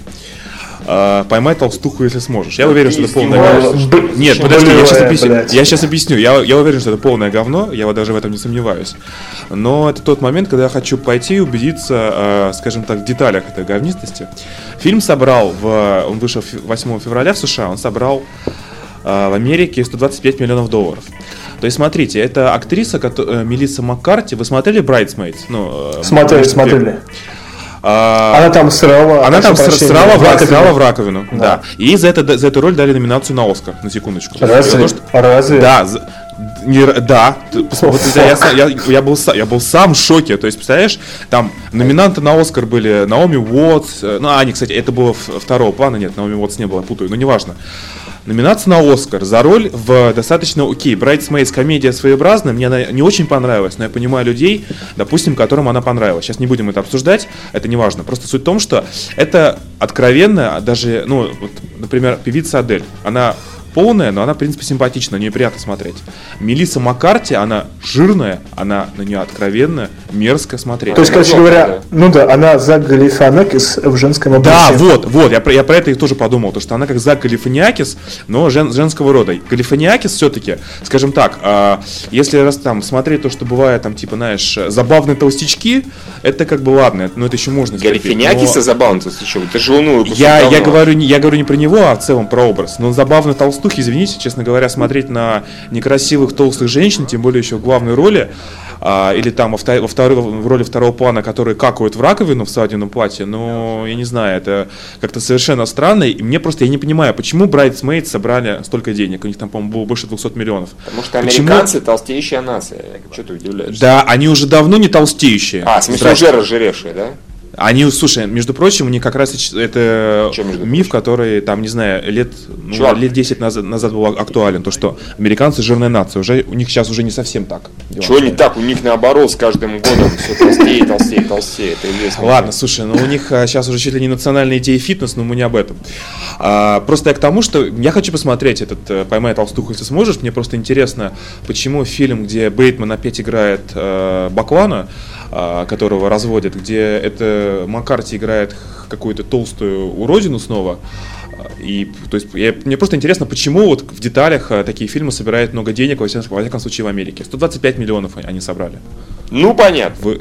«Поймай толстуху, если сможешь». Я уверен, что это полное говно. Нет, подожди, я сейчас объясню. Я сейчас объясню. Я, я уверен, что это полное говно, я вот даже в этом не сомневаюсь. Но это тот момент, когда я хочу пойти и убедиться, скажем так, в деталях этой говнистости. Фильм собрал, в, он вышел восьмого февраля в США, он собрал в Америке сто двадцать пять миллионов долларов. То есть, смотрите, это актриса Мелисса Маккарти. Вы смотрели «Bridesmaids»? Ну, смотрели, смотрели. А, она там срала. Она там срала в раковину. Срала в раковину, да. да. И за, это, за эту роль дали номинацию на «Оскар», на секундочку. Разве? То, что... Разве? Да, не, да. Вот, я, я, я, был, я был сам в шоке. То есть, представляешь, там номинанты на «Оскар» были Наоми Уотс. Ну, а, они, кстати, это было второго плана. Нет, Наоми Уотс не было, я путаю, но неважно. Номинация на «Оскар» за роль в достаточно окей. «Bridesmaids» комедия своеобразная, мне она не очень понравилась, но я понимаю людей, допустим, которым она понравилась. Сейчас не будем это обсуждать, это не важно. Просто суть в том, что это откровенно, даже, ну, вот, например, певица Адель, она полная, но она, в принципе, симпатична, на нее приятно смотреть. Мелисса Маккарти, она жирная, она на нее откровенно, мерзко смотреть. То есть, короче говоря, ну да, она Зак Галифианакис в женском обличье. Да, вот, вот, я, я про это и тоже подумал, то, что она как Зак Галифианакис, но жен, женского рода. Галифианакис все-таки, скажем так, э, если раз там смотреть то, что бывает, там, типа, знаешь, забавные толстячки, это как бы ладно, но это еще можно терпеть. Галифианакиса но... забавный толстячок, это же он я, я, говорю, я говорю не про него, а в целом про образ, но забавный толстячок, извините, честно говоря, смотреть на некрасивых толстых женщин, тем более еще в главной роли, а, или там во, втор- во второй, в роли второго плана, которые какают в раковину в свадебном платье, но я не знаю, это как-то совершенно странно, и мне просто, я не понимаю, почему Bridesmaids собрали столько денег, у них там, по-моему, было больше двухсот миллионов. Потому что американцы почему? Толстеющая нация, что ты удивляешься? Да, они уже давно не толстеющие. А, в смысле уже разжиревшие, да? Они, слушай, между прочим, у них как раз это миф, который, там, не знаю, лет, ну, лет десять назад, назад был актуален, то, что американцы жирная нация, уже, у них сейчас уже не совсем так. Чего не так? У них наоборот, с каждым годом все толстее, толстее, толстее. Это известно. Ладно, слушай, ну у них сейчас уже чуть ли не национальная идея фитнес, но мы не об этом. А, просто я к тому, что я хочу посмотреть этот «Поймай толстуху, если сможешь». Мне просто интересно, почему фильм, где Бейтман опять играет э, Баклана, которого разводят, где это Маккарти играет какую-то толстую уродину снова. И, то есть, я, мне просто интересно, почему вот в деталях такие фильмы собирают много денег, во всяком, во всяком случае, в Америке. сто двадцать пять миллионов они собрали. Ну, понятно. Вы...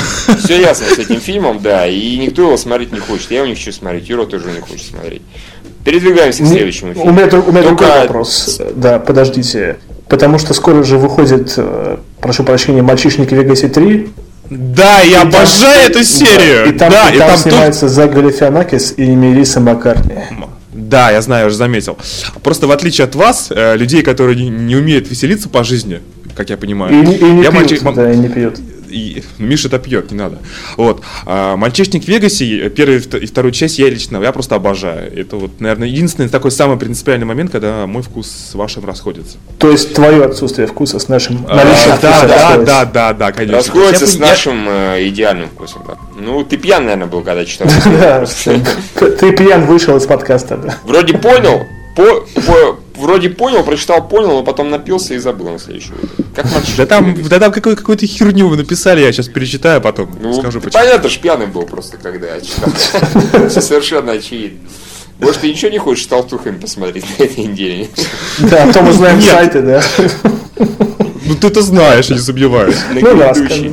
Все ясно с этим фильмом, да, и никто его смотреть не хочет. Я его не хочу смотреть, Юра тоже не хочет смотреть. Передвигаемся к следующему фильму. У меня, у меня другой вопрос. Да, подождите. Потому что скоро же выходит, прошу прощения, «Мальчишник в Вегасе три». Да, я и обожаю там, эту серию. Да, и там, да, и и там, там снимается тут... Зак Галифианакис и Мелисса Маккартни. Да, я знаю, уже заметил. Просто в отличие от вас, людей, которые не, не умеют веселиться по жизни, как я понимаю. И, и не я пьют, мальчик... да, и не пьют. и, Миша-то пьет, не надо. Вот. А «Мальчишник в Вегасе», первую и вторую часть я лично, я просто обожаю. Это вот, наверное, единственный такой самый принципиальный момент, когда мой вкус с вашим расходится. То есть твое отсутствие вкуса с нашим а, наличием вкуса да, да, да, да, да, конечно. Расходится с нашим э, идеальным вкусом, да. Ну, ты пьян, наверное, был, когда читал. Ты пьян вышел из подкаста, да. Вроде понял, по, по, вроде понял, прочитал, понял, но потом напился и забыл на следующий год. Как мальчишник. Да там, да там какую- какую-то херню вы написали, я сейчас перечитаю, а потом ну, скажу почему. Понятно, ж пьяный был просто, когда я читал. Все совершенно очевидно. Может, ты ничего не хочешь с толтухами посмотреть на этой неделе? Да, а то мы знаем сайты, да. Ну ты-то знаешь, я не сомневаюсь. Ну да, скажи.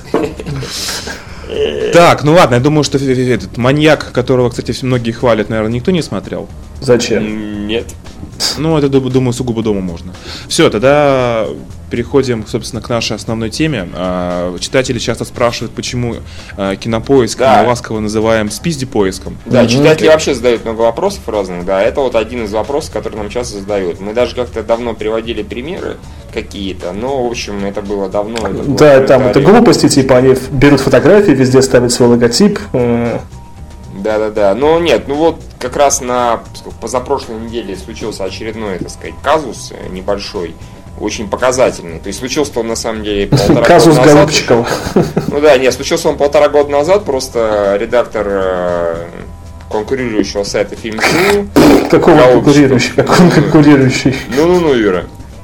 Так, ну ладно, я думаю, что этот маньяк, которого, кстати, многие хвалят, наверное, никто не смотрел. Зачем? Нет. Ну, это, думаю, сугубо дома можно. Все, тогда переходим, собственно, к нашей основной теме. Читатели часто спрашивают, почему Кинопоиск да. мы ласково называем спизди-поиском. Да, mm-hmm. читатели вообще задают много вопросов разных, да, это вот один из вопросов, который нам часто задают. Мы даже как-то давно приводили примеры какие-то, но, в общем, это было давно. Это было да, там это глупости, типа, они берут фотографии, везде ставят свой логотип. Да-да-да, но нет, ну вот как раз на позапрошлой неделе случился очередной, так сказать, казус небольшой, очень показательный. То есть случился он на самом деле полтора казус года назад. Голубчикова. Ну да, нет, случился он полтора года назад, просто редактор конкурирующего сайта Фильм.ру. Какого конкурирующего? Как он конкурирующий? Ну-ну-ну, Юра.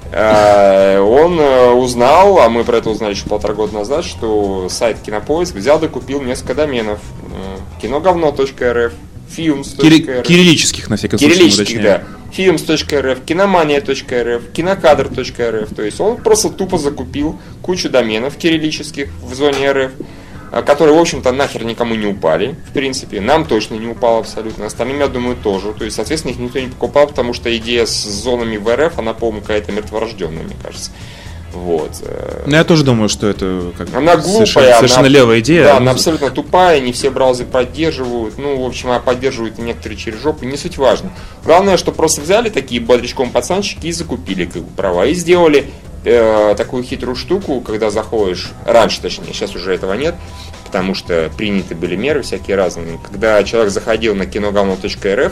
Он узнал, а мы про это узнали еще полтора года назад, что сайт Кинопоиск взял да купил несколько доменов. киноговно точка эр эф, фильмс точка эр эф. Кириллических, на всякий случай. Кириллических, да. фильмс точка эр эф, киномания точка эр эф, кинокадр точка эр эф. То есть он просто тупо закупил кучу доменов кириллических в зоне эр эф, которые, в общем-то, нахер никому не упали, в принципе. Нам точно не упало абсолютно. Остальным, я думаю, тоже. То есть, соответственно, их никто не покупал, потому что идея с зонами в эр эф, она, по-моему, какая-то мертворожденная, мне кажется. Вот. Ну, я тоже думаю, что это как она глупая, совершенно, совершенно она, левая идея. Да, она абсолютно тупая, не все браузеры поддерживают. Ну, в общем, а поддерживают некоторые через жопу, не суть важно. Главное, что просто взяли такие бодрячком пацанчики и закупили как бы права. И сделали э, такую хитрую штуку, когда заходишь, раньше точнее, сейчас уже этого нет, потому что приняты были меры всякие разные. Когда человек заходил на киноговно точка эр эф,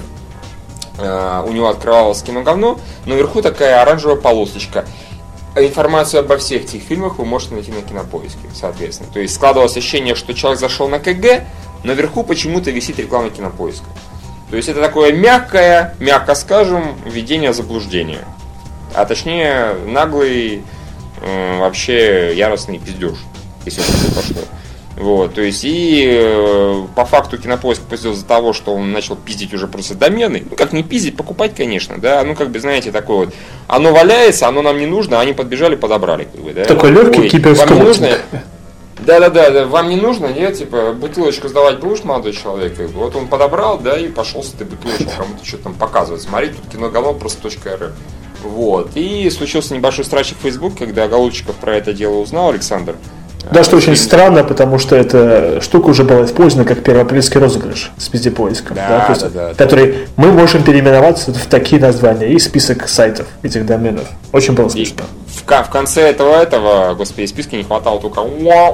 э, у него открывалось киноговно, но вверху такая оранжевая полосочка. Информацию обо всех этих фильмах вы можете найти на Кинопоиске, соответственно. То есть складывалось ощущение, что человек зашел на ка гэ, но вверху почему-то висит реклама Кинопоиска. То есть это такое мягкое, мягко скажем, введение заблуждения. А точнее, наглый, э, вообще яростный пиздеж, если это пошло. Вот, то есть, и э, по факту Кинопоиск пиздел из-за того, что он начал пиздить уже просто домены. Ну, как не пиздить, покупать, конечно, да. Ну, как бы, знаете, такое вот. Оно валяется, оно нам не нужно, они подбежали, подобрали, как бы, да. Такой легкий киберскрутинг. Да-да-да, да, вам не нужно, нет, типа, бутылочку сдавать будешь, молодой человек? Вот он подобрал, да, и пошел с этой бутылочкой кому-то что-то там показывать. Смотри, тут киноговно просто .рф. Вот, и случился небольшой страчек в Facebook, когда Голубчиков про это дело узнал, Александр. Да, что очень странно, потому что эта штука уже была использована как первоапрельский розыгрыш с спизди-поиском, да, да, да, есть, да, который да. мы можем переименоваться в такие названия и список сайтов этих доменов. Очень было смешно. В, в конце этого этого, господи, списка не хватало только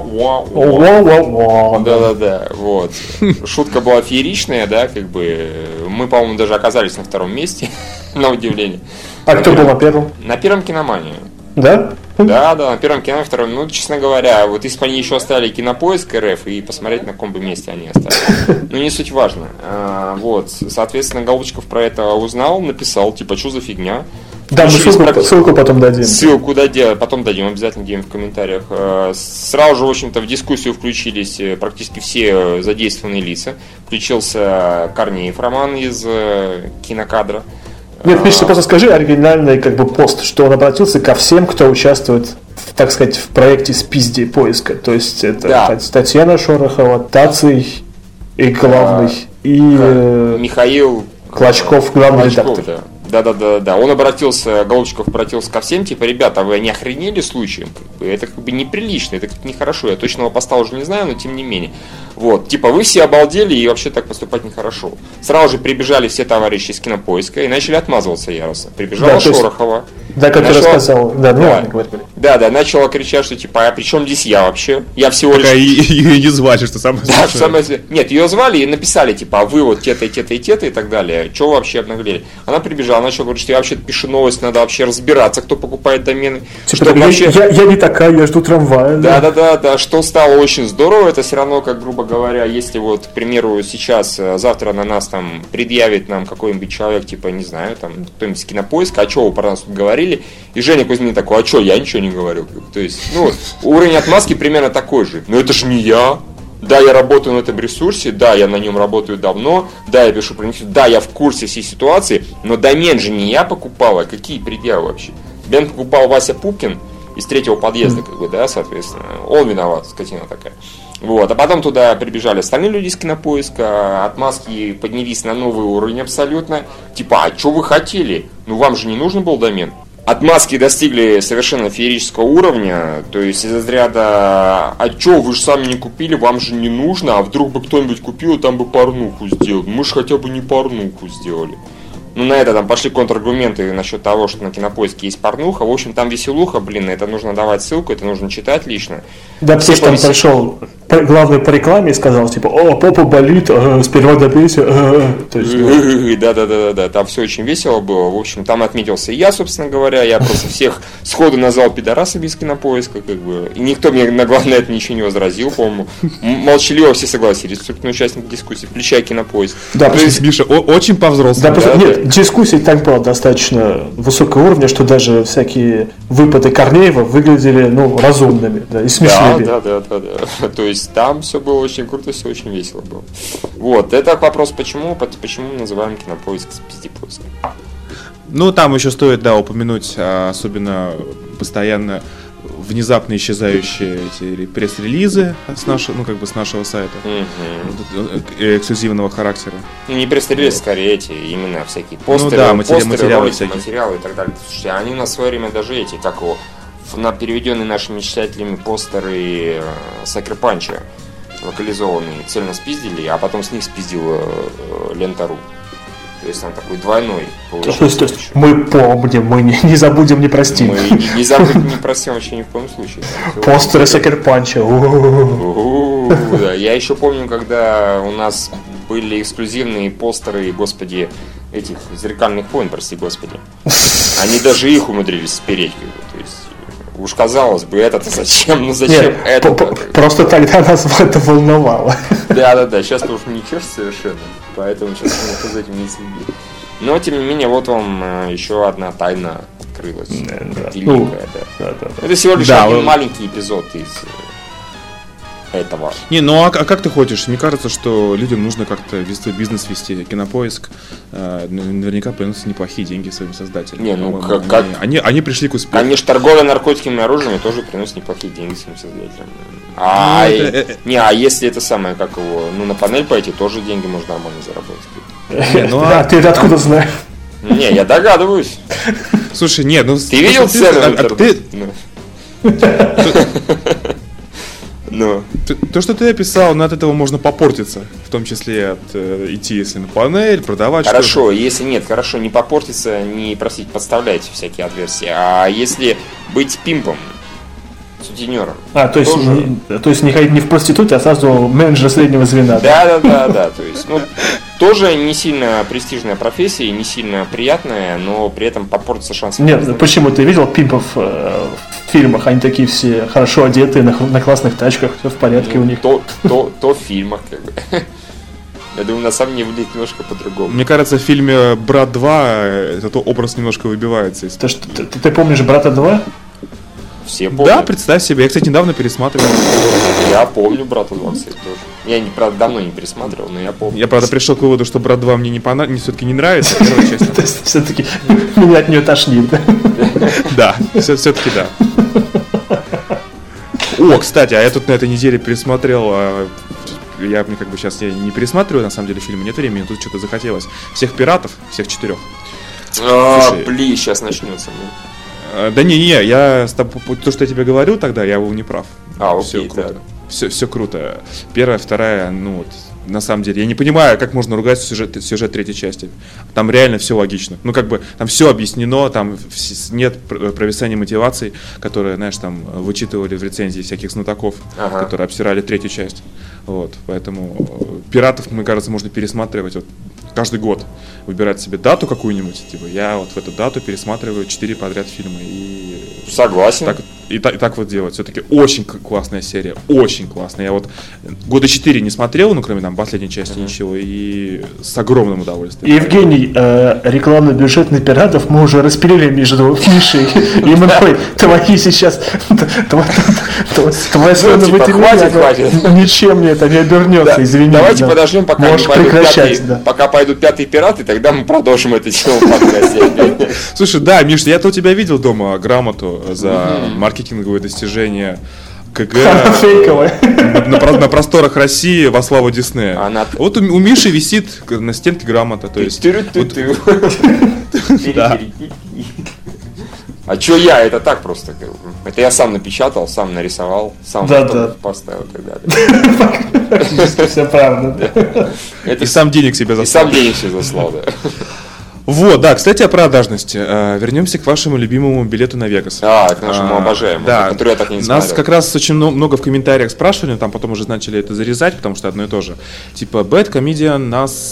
да-да-да, вот. Шутка была фееричная, да, как бы мы, по-моему, даже оказались на втором месте, на удивление. А кто был на первом? На первом Киномании. Да? Да, да, на первом кино, втором. Ну, честно говоря, вот если бы они еще оставили Кинопоиск РФ и посмотреть, на каком бы месте они оставили. Ну, не суть важно. А, вот, соответственно, Голубчиков про это узнал, написал, типа, что за фигня. Да, мы ссылку, прак... ссылку потом дадим. Ссылку дадим, потом дадим, обязательно дадим в комментариях. Сразу же, в общем-то, в дискуссию включились практически все задействованные лица. Включился Корнеев Роман из Кинокадра. Нет, Миш, ты просто скажи оригинальный как бы пост, что он обратился ко всем, кто участвует, в, так сказать, в проекте спизди поиска. То есть это да. Татьяна Шорохова, Таций и главный, а, и Михаил Клочков, главный Клочков, редактор. Да. Да, да, да, да. Он обратился, Голубчиков обратился ко всем, типа, ребята, вы не охренели случаем? бы. Это как бы неприлично, это как нехорошо. Я точного поста уже не знаю, но тем не менее. Вот, типа, вы все обалдели, и вообще так поступать нехорошо. Сразу же прибежали все товарищи из Кинопоиска и начали отмазываться яростно. Прибежала да, Шорохова. Да, как начала... ты рассказал. Да, ну, да. да, да, начала кричать, что типа, а при чем здесь я вообще? Я всего лишь... Ее не звали, что самое да, что самое... Нет, ее звали и написали, типа, а вы вот те-то и те-то и те-то и так далее. Чего вообще обнаглели? Она прибежала, начала говорить, что я вообще пишу новость, надо вообще разбираться, кто покупает домены. Типа, что я, вообще... я, я не такая, я жду трамвая. Да, да, да, да, что стало очень здорово, это все равно, как, грубо говоря, если вот, к примеру, сейчас, завтра на нас там предъявит нам какой-нибудь человек, типа, не знаю, там, кто-нибудь с Кинопоиска, а что вы про нас тут говорили? И Женя Кузьмин такой, а что, я ничего не говорил. То есть, ну, уровень отмазки примерно такой же. Но это же не я. Да, я работаю на этом ресурсе, да, я на нем работаю давно, да, я пишу про них, да, я в курсе всей ситуации, но домен же не я покупал, а какие предъявы вообще? Домен покупал Вася Пупкин из третьего подъезда, как бы, да, соответственно. Он виноват, скотина такая. Вот, а потом туда прибежали остальные люди из Кинопоиска, отмазки поднялись на новый уровень абсолютно. Типа, а что вы хотели? Ну вам же не нужен был домен. Отмазки достигли совершенно феерического уровня, то есть из разряда, а чё, вы же сами не купили, вам же не нужно, а вдруг бы кто-нибудь купил, и там бы порнуху сделал. Мы же хотя бы не порнуху сделали. Ну, на это там пошли контраргументы насчет того, что на Кинопоиске есть порнуха. В общем, там веселуха, блин, это нужно давать ссылку, это нужно читать лично. Да, потому что там пришел главный по рекламе и сказал, типа, о, попа болит, э, сперва добейся. Э, э. Да, да, да, да, да, там все очень весело было. В общем, там отметился и я, собственно говоря, я просто всех сходу назвал пидорасами из Кинопоиска, как бы. И никто мне на главное это ничего не возразил, по-моему. Молчаливо все согласились, собственно, участники дискуссии, включая Кинопоиск. Да, то есть, Миша, очень по-взрослому. Да, нет, дискуссия так была достаточно высокого уровня, что даже всякие выпады Корнеева выглядели, ну, разумными, да, и смешными. Да, да, да, да, да. То есть там все было очень круто, все очень весело было. Вот, это вопрос, почему, почему мы называем Кинопоиск пиздипоиском. Ну, там еще стоит, да, упомянуть, особенно постоянно внезапно исчезающие эти пресс-релизы с нашего, ну, как бы с нашего сайта, mm-hmm. эксклюзивного характера. Ну, не пресс-релизы, вот. Скорее эти, именно всякие постеры, ну, да, матери- постеры, материалы, ролики, всякие. материалы и так далее. Слушайте, они на свое время даже эти, как его, на переведенные нашими читателями постеры Сакер Панча локализованные, цельно спиздили, а потом с них спиздила Лента.ру. То есть там такой двойной получился. То есть мы помним, мы не, не забудем, не простим. Мы не, не забудем, не простим вообще ни в коем случае. Постеры Сакер Панча. Да. Я еще помню, когда у нас были эксклюзивные постеры, господи, этих зеркальных войн, прости господи. Они даже их умудрились спереть. То есть, уж казалось бы, это-то зачем? Ну зачем Нет, это? Просто тогда нас это волновало. Да, да, да. Сейчас-то уж не чешешь совершенно. Поэтому сейчас мы за этим не следим. Но, тем не менее, вот вам еще одна тайна открылась. Да, да. Великая, ну, да. Да, да, да. Это всего лишь да, один он... маленький эпизод из этого. Не, ну а, а как ты хочешь? Мне кажется, что людям нужно как-то вести бизнес вести. Кинопоиск э, наверняка приносит неплохие деньги своим создателям. Не, ну как, как... Они, они, они пришли к успеху. Конечно, торговля наркотиками и оружием тоже приносит неплохие деньги своим создателям. А, ну, это, это... Не, а если это самое, как его, ну на панель пойти, тоже деньги можно нормально заработать. Не, ну, а ты это откуда знаешь? Не, я догадываюсь. Слушай, нет, ну... Ты видел цены в интернете? Но. То, что ты описал, но от этого можно попортиться, в том числе от э, идти, если на панель, продавать. Хорошо, что-то. Если нет, хорошо, не попортиться, не просить, подставляйте всякие отверстия. А если быть пимпом, сутенером. А, то есть, тоже... не, то есть не, не в проституте, а сразу менеджер среднего звена. Да, да, да, да. То есть, ну, тоже не сильно престижная профессия, не сильно приятная, но при этом попортится шанс. Нет, почему ты видел пимпов э, в фильмах? Они такие все хорошо одетые, на, на классных тачках, все в порядке ну, у них. То, то, то в фильмах, как бы. Я думаю, на самом деле выглядит немножко по-другому. Мне кажется, в фильме «Брат два» этот образ немножко выбивается. Ты, ты, ты, ты помнишь «Брата два»? Все помнят. Да, представь себе. Я, кстати, недавно пересматривал. Я помню «Брата два», кстати, тоже. Я, не, правда, давно не пересматривал, но я помню. Я, правда, пришел к выводу, что «Брат два» мне не понравился, все-таки не нравится, первая часть. То есть, все-таки меня от нее тошнит, да? Да, все-таки да. О, кстати, а я тут на этой неделе пересмотрел... Я мне как бы сейчас я не пересматриваю, на самом деле, фильмы, нет времени, тут что-то захотелось. Всех пиратов, всех четырех. А, блин, сейчас начнется. Да не, не, я с тобой, то, что я тебе говорил тогда, я был неправ. А, окей, все круто. так. Все, все круто. Первая, вторая, ну вот, на самом деле, я не понимаю, как можно ругать сюжет, сюжет третьей части. Там реально все логично. Ну, как бы, там все объяснено, там нет провисания мотиваций, которые, знаешь, там вычитывали в рецензии всяких знатоков, ага. которые обсирали третью часть. Вот, поэтому «Пиратов», мне кажется, можно пересматривать вот каждый год. Выбирать себе дату какую-нибудь, типа, я вот в эту дату пересматриваю четыре подряд фильма. И согласен. Так, и, и, и так вот делать. Все-таки очень классная серия, очень классная. Я вот года четыре не смотрел, ну, кроме там последней части, mm-hmm. ничего, и с огромным удовольствием. Евгений, э, рекламный бюджет на «Пиратов» мы уже распилили между Мишей и мной. Твои сейчас... Твоя сцена выделения ничем мне это не обернется, извини. Давайте подождем, пока пойдут пятые «Пираты», тогда мы продолжим это дело в подкасте. Слушай, да, Миш, я-то у тебя видел дома грамоту за маркетинговые достижения КГ на, на, на просторах России во славу Диснея. Она... Вот у, у Миши висит на стенке грамота. То есть, вот... А чё я? Это так просто. Это я сам напечатал, сам нарисовал, сам да, да. поставил и так далее. Все правда. И сам денег себе заслал. И сам денег себе заслал, да. Вот, да, кстати, о продажности. Вернемся к вашему любимому билету на Вегас. А, к нашему а, обожаемому, да, который я так и не смотрел. Нас как раз очень много в комментариях спрашивали, там потом уже начали это зарезать, потому что одно и то же. Типа, Bad Comedian нас,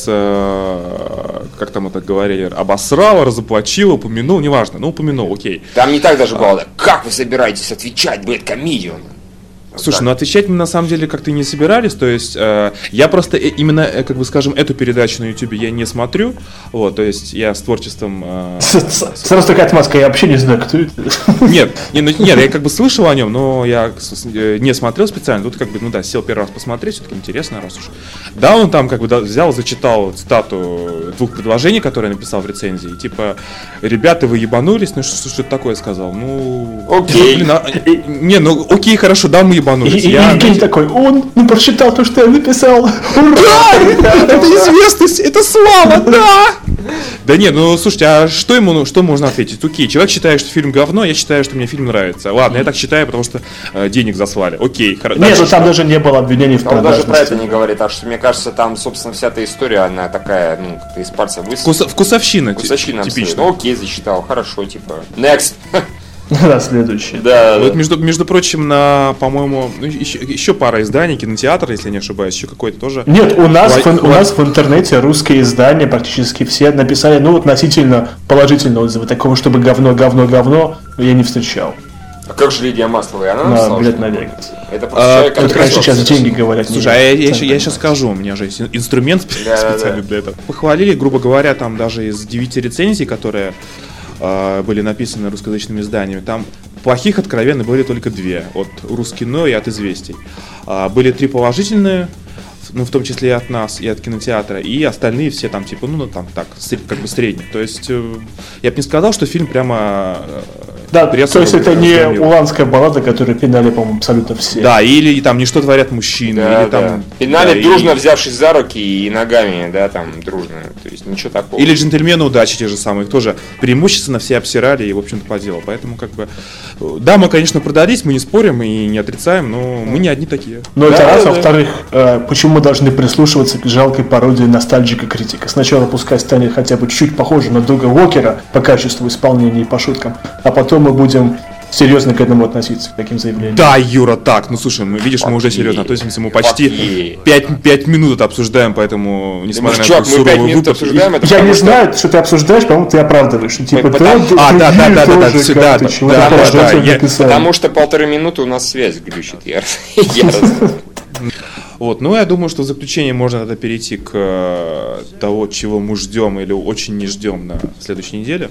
э, как там это говорили, обосрал, разоплачил, упомянул, неважно, ну упомянул, окей. Там не так даже было, а, как вы собираетесь отвечать Bad Comedian? Слушай, ну отвечать мы на самом деле как-то не собирались, то есть э, я просто э, именно, э, как бы скажем, эту передачу на YouTube я не смотрю, вот, то есть я с творчеством... Э, Сразу такая отмазка, я вообще не знаю, кто это. Нет, не, ну, нет, я как бы слышал о нем, но я не смотрел специально, тут как бы, ну да, сел первый раз посмотреть, все-таки интересно, раз уж. Да, он там как бы да, взял, зачитал цитату двух предложений, которые я написал в рецензии, типа, ребята, вы ебанулись, ну что, что-то такое сказал, ну... Окей. Блин, а, не, ну окей, хорошо, да, мы ебанулись. И, я, и Евгений знаете... такой, он не прочитал то, что я написал. Да, это известность, это слава, да. Да нет, ну слушайте, а что ему, ну, что можно ответить? Окей, человек считает, что фильм говно, я считаю, что мне фильм нравится. Ладно, я так считаю, потому что э, денег заслали. Окей, хорошо. Нет, ну там даже не было обвинений в продажности. Он даже про это не говорит, так что мне кажется, там, собственно, вся эта история, она такая, ну, как-то из пальца высосана. Вкус, вкусовщина, Вкусовщина типично. Ну окей, засчитал, хорошо, типа, next. Да, следующий. Да, вот, да. Между, между прочим, на, по-моему, ну, еще, еще пара изданий, кинотеатр, если я не ошибаюсь, еще какой-то тоже. Нет, у нас, Лай... в, у нас в интернете русские издания практически все написали, ну, относительно положительные отзывы. Такого, чтобы говно, говно, говно, я не встречал. А как же Лидия Маслова? И она на написала? Билет на Вегас. Это просто а, человек, который сейчас деньги говорят. Слушай, а я, я, я, я сейчас скажу, у меня же есть инструмент да, специальный да, да. для этого. Похвалили, грубо говоря, там даже из девяти рецензий, которые... были написаны русскоязычными изданиями. Там плохих, откровенно, были только две. От Рускино и от Известий. Были три положительные, ну, в том числе и от нас, и от кинотеатра. И остальные все там, типа, ну, там, так, как бы средние. То есть, я бы не сказал, что фильм прямо... Да, то есть это не уланская баллада, которую пинали, по-моему, абсолютно все. Да, или там «Не что творят мужчины», да, или там... Да. Пинали да, дружно, и... взявшись за руки и ногами, да, там, дружно, то есть ничего такого. Или «Джентльмены удачи» те же самые, их тоже преимущественно все обсирали и, в общем-то, по делу. Поэтому, как бы, да, мы, конечно, продались, мы не спорим и не отрицаем, но мы не одни такие. Но да, это да, раз, да. во-вторых, почему мы должны прислушиваться к жалкой пародии ностальджика критика? Сначала пускай станет хотя бы чуть-чуть похоже на Дуга Уокера по качеству исполнения и по шуткам, а потом мы будем серьезно к этому относиться, к таким заявлениям. Да, Юра, так, ну слушай, мы, видишь, мы уже серьезно относимся, мы почти пять минут это обсуждаем, поэтому, несмотря на эту суровый выпуск... Я не знаю, что ты обсуждаешь, по-моему, ты оправдываешь. Типа, а, да, да, да, да, да, да, потому что полторы минуты у нас связь глючит, я Вот, ну я думаю, что в заключение можно тогда перейти к э, того, чего мы ждем или очень не ждем на следующей неделе.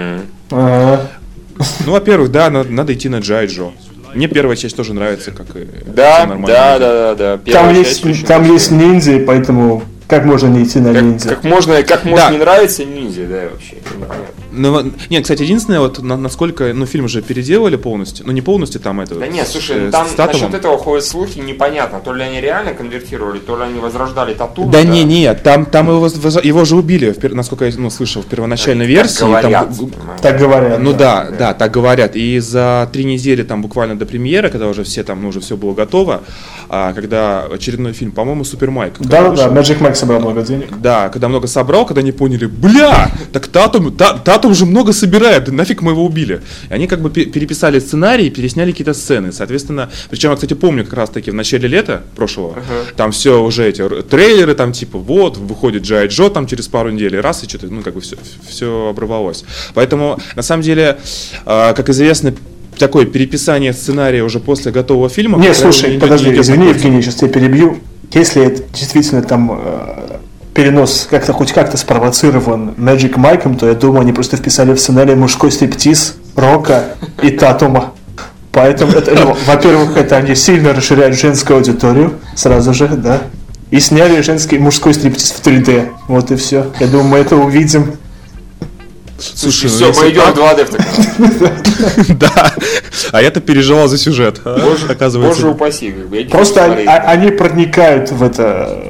Ну, во-первых, да, надо, надо идти на Джай Джо. Мне первая часть тоже нравится, как и да, да, да, да, да. Там есть, там есть ниндзя, поэтому как можно не идти на как, ниндзя? Как можно, как может да. не нравиться ниндзя, да, вообще. Ну, нет, кстати, единственное, вот на, насколько, ну, фильм уже переделали полностью, ну, не полностью там это... Да нет, слушай, с, там с насчет этого ходят слухи, непонятно, то ли они реально конвертировали, то ли они возрождали Татума. Да, да не, не, там, там его, его же убили, в, насколько я ну, слышал, в первоначальной так, версии. Так говорят. Там, так говорят. Ну да, да, да, да, так говорят. И за три недели там буквально до премьеры, когда уже все там, ну, уже все было готово, а, когда очередной фильм, по-моему, Супер Майк. Да, да, да, Magic Mike собрал много денег. Да, когда много собрал, когда они поняли, бля, так Татум, та, Татум же много собирает, нафиг мы его убили. И они как бы переписали сценарий, пересняли какие-то сцены, соответственно, причем я, кстати, помню как раз таки в начале лета прошлого, uh-huh. там все уже эти трейлеры, там типа вот, выходит Джай Джо там через пару недель, и раз, и что-то, ну как бы все, все оборвалось. Поэтому, на самом деле, э, как известно, такое переписание сценария уже после готового фильма... Не, слушай, подожди, не извини, Евгений, сейчас тебя перебью. Если это действительно там... Э, перенос как-то хоть как-то спровоцирован Magic Майком, то я думаю, они просто вписали в сценарий мужской стриптиз, Рока и Татума. Поэтому, это, ну, во-первых, это они сильно расширяют женскую аудиторию сразу же, да, и сняли женский мужской стриптиз в три дэ. Вот и все. Я думаю, мы это увидим. Слушай, все, мы идем в два дэ. Да. А я-то переживал за сюжет. Оказывается. Боже упаси. Просто они проникают в это...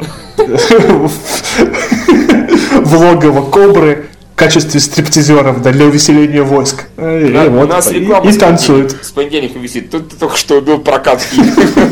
в логово Кобры в качестве стриптизеров, да, для увеселения войск. И, да, вот, у нас и, реклама и с танцуют. С понедельника висит. Тут ты только что убил прокат фильма.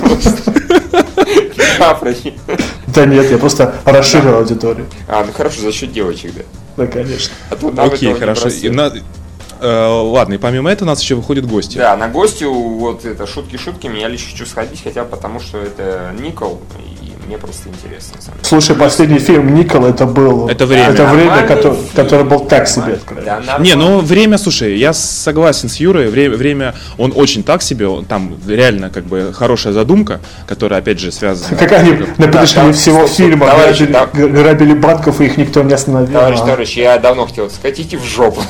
Да нет, я просто расширил аудиторию. А, ну хорошо, за счет девочек, да. Да, конечно. Окей, хорошо. Ладно, и помимо этого у нас еще выходят гости. Да, на гостю, вот это шутки шутками, я лишь хочу сходить, хотя бы потому, что это Никол, и мне просто интересно. На самом деле. Слушай, последний фильм Никол, это был... Это время. Это время, которое, которое был так себе. Да, не, ну время, слушай, я согласен с Юрой, время, время, он очень так себе, он, там реально как бы хорошая задумка, которая опять же связана... Как они на протяжении всего фильма товарищ, грабили, да. грабили банков, и их никто не остановил. Товарищ, а. товарищ, я давно хотел сказать, идите в жопу.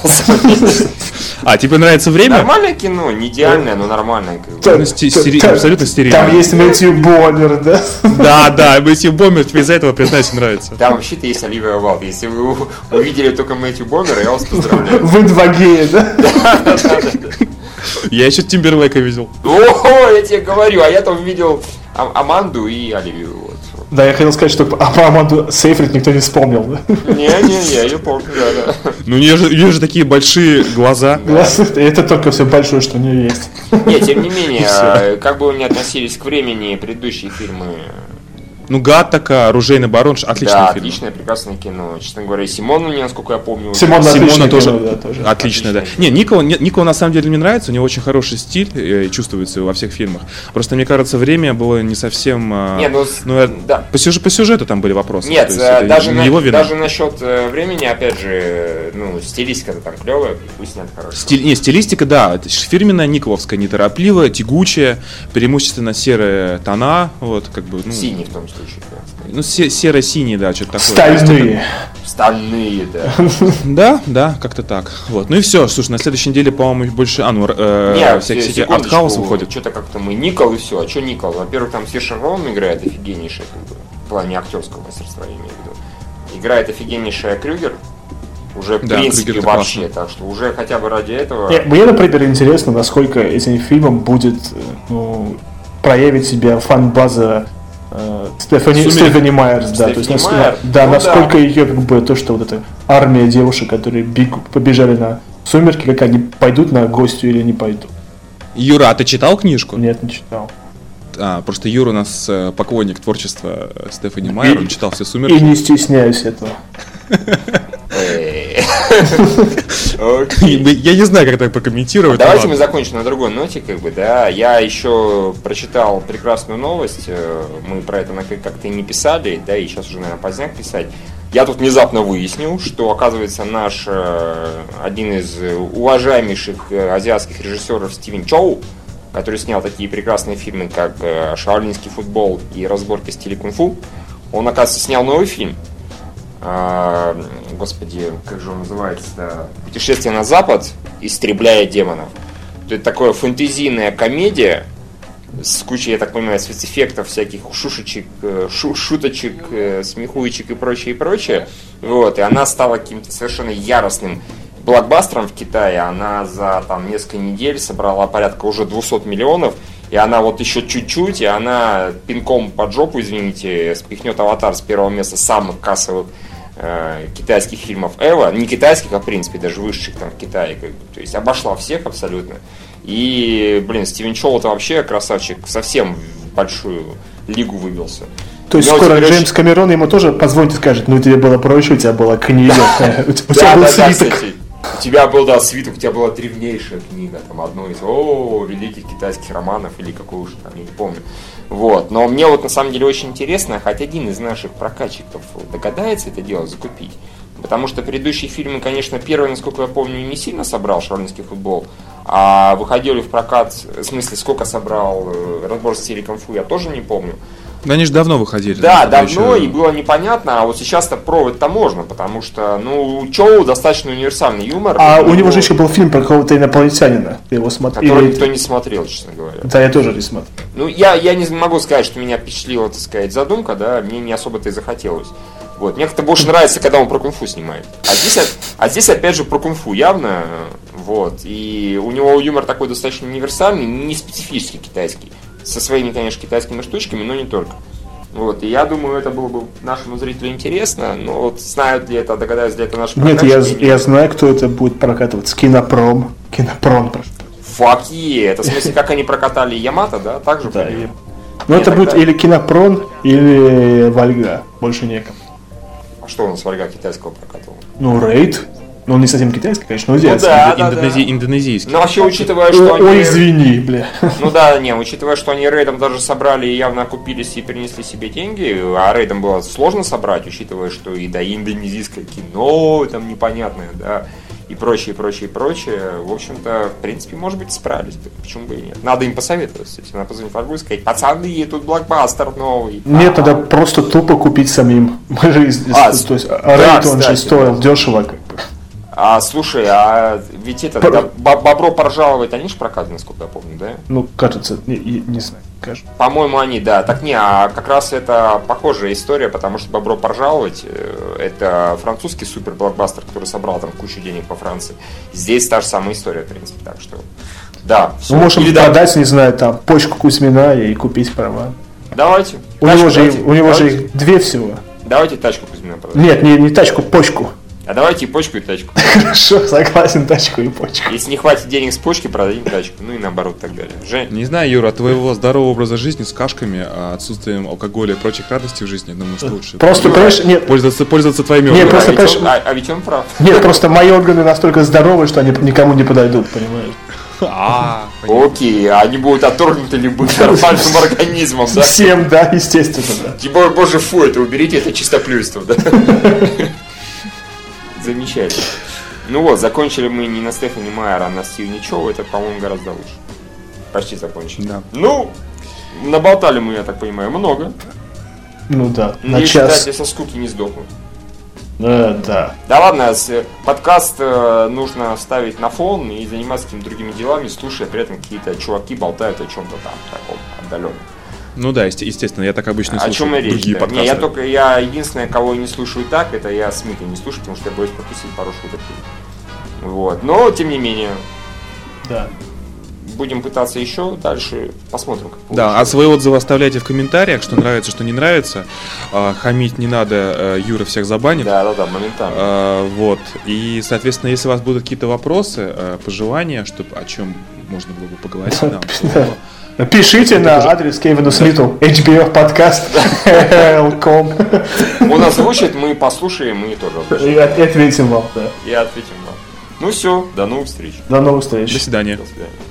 А, тебе нравится время? Нормальное кино, не идеальное, но нормальное. Абсолютно стерильное. Там есть Мэтью Бомер, да? Да, да, Мэтью Бомер, тебе из-за этого, признайся, нравится. Да, вообще-то есть Оливия Уайлд. Если вы увидели только Мэтью Бомера, я вас поздравляю. Вы два гея, да? Да, да, да. Я еще Тимберлейка видел. О, я тебе говорю, а я там видел Аманду и Оливию. Да, я хотел сказать, что про Аманду Сейфрид никто не вспомнил. Не-не-не, я ее помню, да, да. Ну, у нее же, у нее же такие большие глаза. Глаза, это только все большое, что у нее есть. Нет, тем не менее, как бы вы ни относились к времени, предыдущие фильмы... Ну, Гаттака, Оружейный барон, отличный да, фильм. отличное, прекрасное кино. Честно говоря, Симона мне, насколько я помню... Симона, Симона тоже, кино, да, тоже отличное, да. Не, Никола, Никола на самом деле мне нравится, у него очень хороший стиль, э, чувствуется во всех фильмах. Просто, мне кажется, время было не совсем... Э, не, ну, ну, да. по, сюжету, по сюжету там были вопросы. Нет, есть, даже, на, его даже насчет времени, опять же, ну, стилистика-то там клевая, пусть снят хорошо. Стиль, не, стилистика, да, фирменная николовская, неторопливая, тягучая, преимущественно серые тона, вот, как бы... Ну, синий в том случае, да. Ну, серо-синий, да, что-то такое. Стальные. Стальные, да. Да, да, как-то так. Вот. Ну и все. Слушай, на следующей неделе, по-моему, больше. А, ну, э, Нет, всякие, всякие артхаус выходят. Что-то как-то мы Никол и все. А что Никол? Во-первых, там Саша Роун играет офигеннейший, как бы, в плане актерского мастерства, я имею в виду. Играет офигеннейшая Крюгер. Уже, в да, принципе, вообще. Классно. Так что уже хотя бы ради этого. Нет, мне, например, интересно, насколько этим фильмом будет, ну, проявить себя фан-база Стефани, Стефани Майерс, да, Стефани то есть насколько, Майер, да, ну, насколько да. ее как бы то, что вот эта армия девушек, которые бегу, побежали на сумерки, как они пойдут на гостю или не пойдут. Юра, а ты читал книжку? Нет, не читал. А, просто Юра у нас поклонник творчества Стефани Майер, он читал все сумерки. И не стесняюсь этого. Я не знаю, как так прокомментировать. Давайте мы закончим на другой ноте, как бы, да. Я еще прочитал прекрасную новость. Мы про это как-то и не писали, да, и сейчас уже, наверное, поздняк писать. Я тут внезапно выяснил, что, оказывается, наш один из уважаемейших азиатских режиссеров Стивен Чоу, который снял такие прекрасные фильмы, как «Шаолинский футбол» и «Разборки в стиле кунг-фу», он, оказывается, снял новый фильм. А, господи, как же он называется? «Путешествие на запад. Истребляя демонов». Это такая фэнтезийная комедия с кучей, я так понимаю, спецэффектов, всяких шушечек, шу, шуточек, смехуечек и прочее, и прочее. Вот, и она стала каким-то совершенно яростным блокбастером в Китае, она за там несколько недель собрала порядка уже двести миллионов, и она вот еще чуть-чуть, и она пинком под жопу, извините, спихнет «Аватар» с первого места самых кассовых э, китайских фильмов ever, не китайских, а в принципе даже высших там в Китае, как бы, то есть обошла всех абсолютно. И, блин, Стивен Чоу это вообще красавчик, совсем в большую лигу выбился. То есть скоро Джеймс очень... Камерон ему тоже позвонит и скажет, ну тебе было проще, у тебя была книга, у тебя был свиток. У тебя был, да, свиток, у тебя была древнейшая книга, там, одно из, о, великих китайских романов, или какую уж там, я не помню. Вот, но мне вот на самом деле очень интересно, хоть один из наших прокатчиков догадается это дело закупить. Потому что предыдущие фильмы, конечно, первый, насколько я помню, не сильно собрал «Шаолинский футбол», а выходили в прокат, в смысле, сколько собрал «Разбор в стиле кунг-фу», я тоже не помню. Да они же давно выходили. Да, давно, еще... и было непонятно, а вот сейчас-то пробовать-то можно, потому что, ну, Чоу достаточно универсальный юмор. А у него, него же еще был фильм про какого-то инопланетянина, ты его смотрел? Который никто не смотрел, честно говоря. Да, я тоже не смотрел. Ну, я, я не могу сказать, что меня впечатлила, так сказать, задумка, да, мне не особо-то и захотелось. Вот, мне как-то больше нравится, когда он про кунг-фу снимает. А здесь, а здесь опять же про кунг-фу явно, вот, и у него юмор такой достаточно универсальный, не специфический китайский. Со своими, конечно, китайскими штучками, но не только. Вот, и я думаю, это было бы нашему зрителю интересно, но вот знают ли это, догадаюсь, ли это наши Нет, я, я, я знаю, кто это будет прокатывать. Кинопром. Кинопром, прошу. Fuck yeah. Это в смысле, как они прокатали Ямато, да? Так же? Да. И... Ну, это будет или Кинопром, или Вольга. Больше некому. А что у нас Вольга китайского прокатывал? Ну, Рейд. Ну, он не совсем китайский, конечно, но ну, да, да, Индонези... да. индонезийский. Но вообще, учитывая, что Ой, они... Ой, извини, бля. Ну да, не, учитывая, что они рейдом даже собрали и явно окупились и перенесли себе деньги, а рейдом было сложно собрать, учитывая, что и да, индонезийское кино там непонятное, да, и прочее, прочее, прочее. В общем-то, в принципе, может быть, справились бы. Почему бы и нет? Надо им посоветовать, кстати. Надо позвонить Фаргу и сказать, пацаны, тут блокбастер новый. Нет, тогда просто тупо купить самим. Мы же, а, то есть, да, рейд, он кстати, же стоил да. дешево, как бы. А слушай, а ведь это Про... да, Бобро поржаловать, они же прокатаны, насколько я помню, да? Ну, кажется, не, не знаю, кажется. По-моему, они, да. Так не, а как раз это похожая история, потому что Бобро поржаловать это французский супер-блокбастер, который собрал там кучу денег по Франции. Здесь та же самая история, в принципе, так что. Да. Мы можем Или продать, да. не знаю, там, почку Кузьмина и купить права. Давайте. У тачку, него же, давайте. У него давайте. же их две всего. Давайте тачку Кузьмина продать. Нет, не, не тачку, почку. А давайте и почку, и тачку. Хорошо, согласен, тачку и почку. Если не хватит денег с почки, продадим тачку. Ну и наоборот, так далее. Жень? Не знаю, Юра, от твоего здорового образа жизни с кашками, отсутствием алкоголя и прочих радостей в жизни, думаю, что лучше. Просто, понимаешь, нет. Пользоваться, пользоваться твоими нет, органами. просто, а, ведь он, а, а ведь он прав. Нет, просто мои органы настолько здоровы, что они никому не подойдут, понимаешь? А, окей, они будут отторгнуты любым нормальным организмом, да? Всем, да, естественно, да. Типа, боже, фу, это уберите, это чистоплюйство, да? Замечательно. Ну вот, закончили мы не на Стефани Майер, а на Стивене Чоу. Это, по-моему, гораздо лучше. Почти закончили. Да. Ну, наболтали мы, я так понимаю, много. Ну да, на Надеюсь, час. Кстати, со скуки не сдохну. Да, да. Да ладно, подкаст э, нужно ставить на фон и заниматься какими-то другими делами, слушая при этом какие-то чуваки болтают о чем-то там таком отдаленном. Ну да, естественно, я так обычно слушаю. О чем и речь, другие да. подкасты. Не, я только, я единственное, кого я не слушаю так, это я Смита не слушаю, потому что я боюсь пропустить пару шуток. Вот, но тем не менее. Да. Будем пытаться еще дальше, посмотрим, как получится. Да, а свои отзывы оставляйте в комментариях, что нравится, что не нравится. А, хамить не надо, Юра всех забанит. Да, да, да, моментально. А, вот. И, соответственно, если у вас будут какие-то вопросы, пожелания, чтобы о чем можно было бы поговорить нам, то... Пишите на адрес Кевину Смиту, эйч би эф подкаст точка ком. Он озвучит, мы послушаем и тоже озвучим. И ответим вам, да. И ответим вам. Ну все, до новых встреч. До новых встреч. До свидания. До свидания.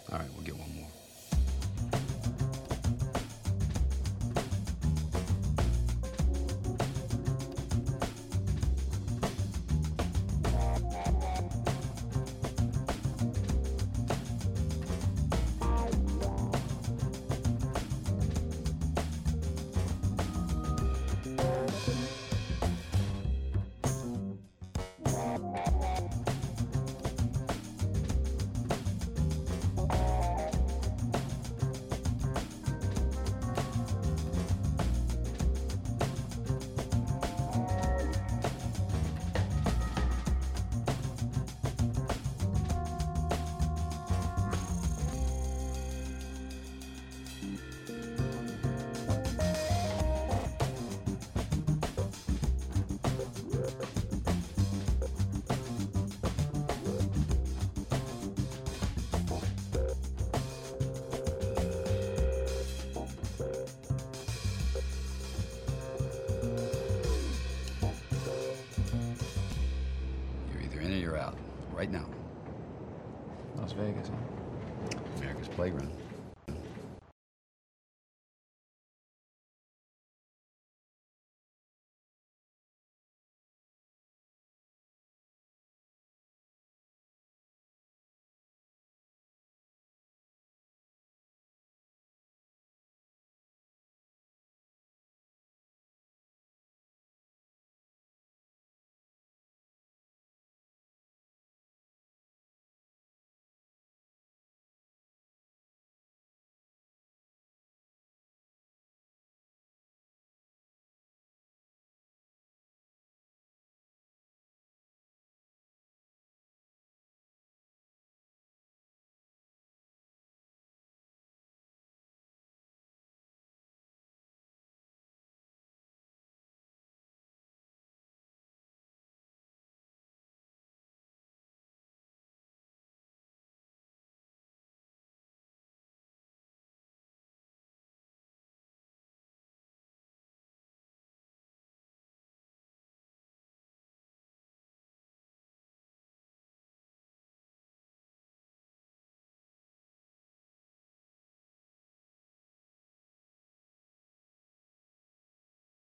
All right, we'll get one more. Right now. Las Vegas. America's Playground.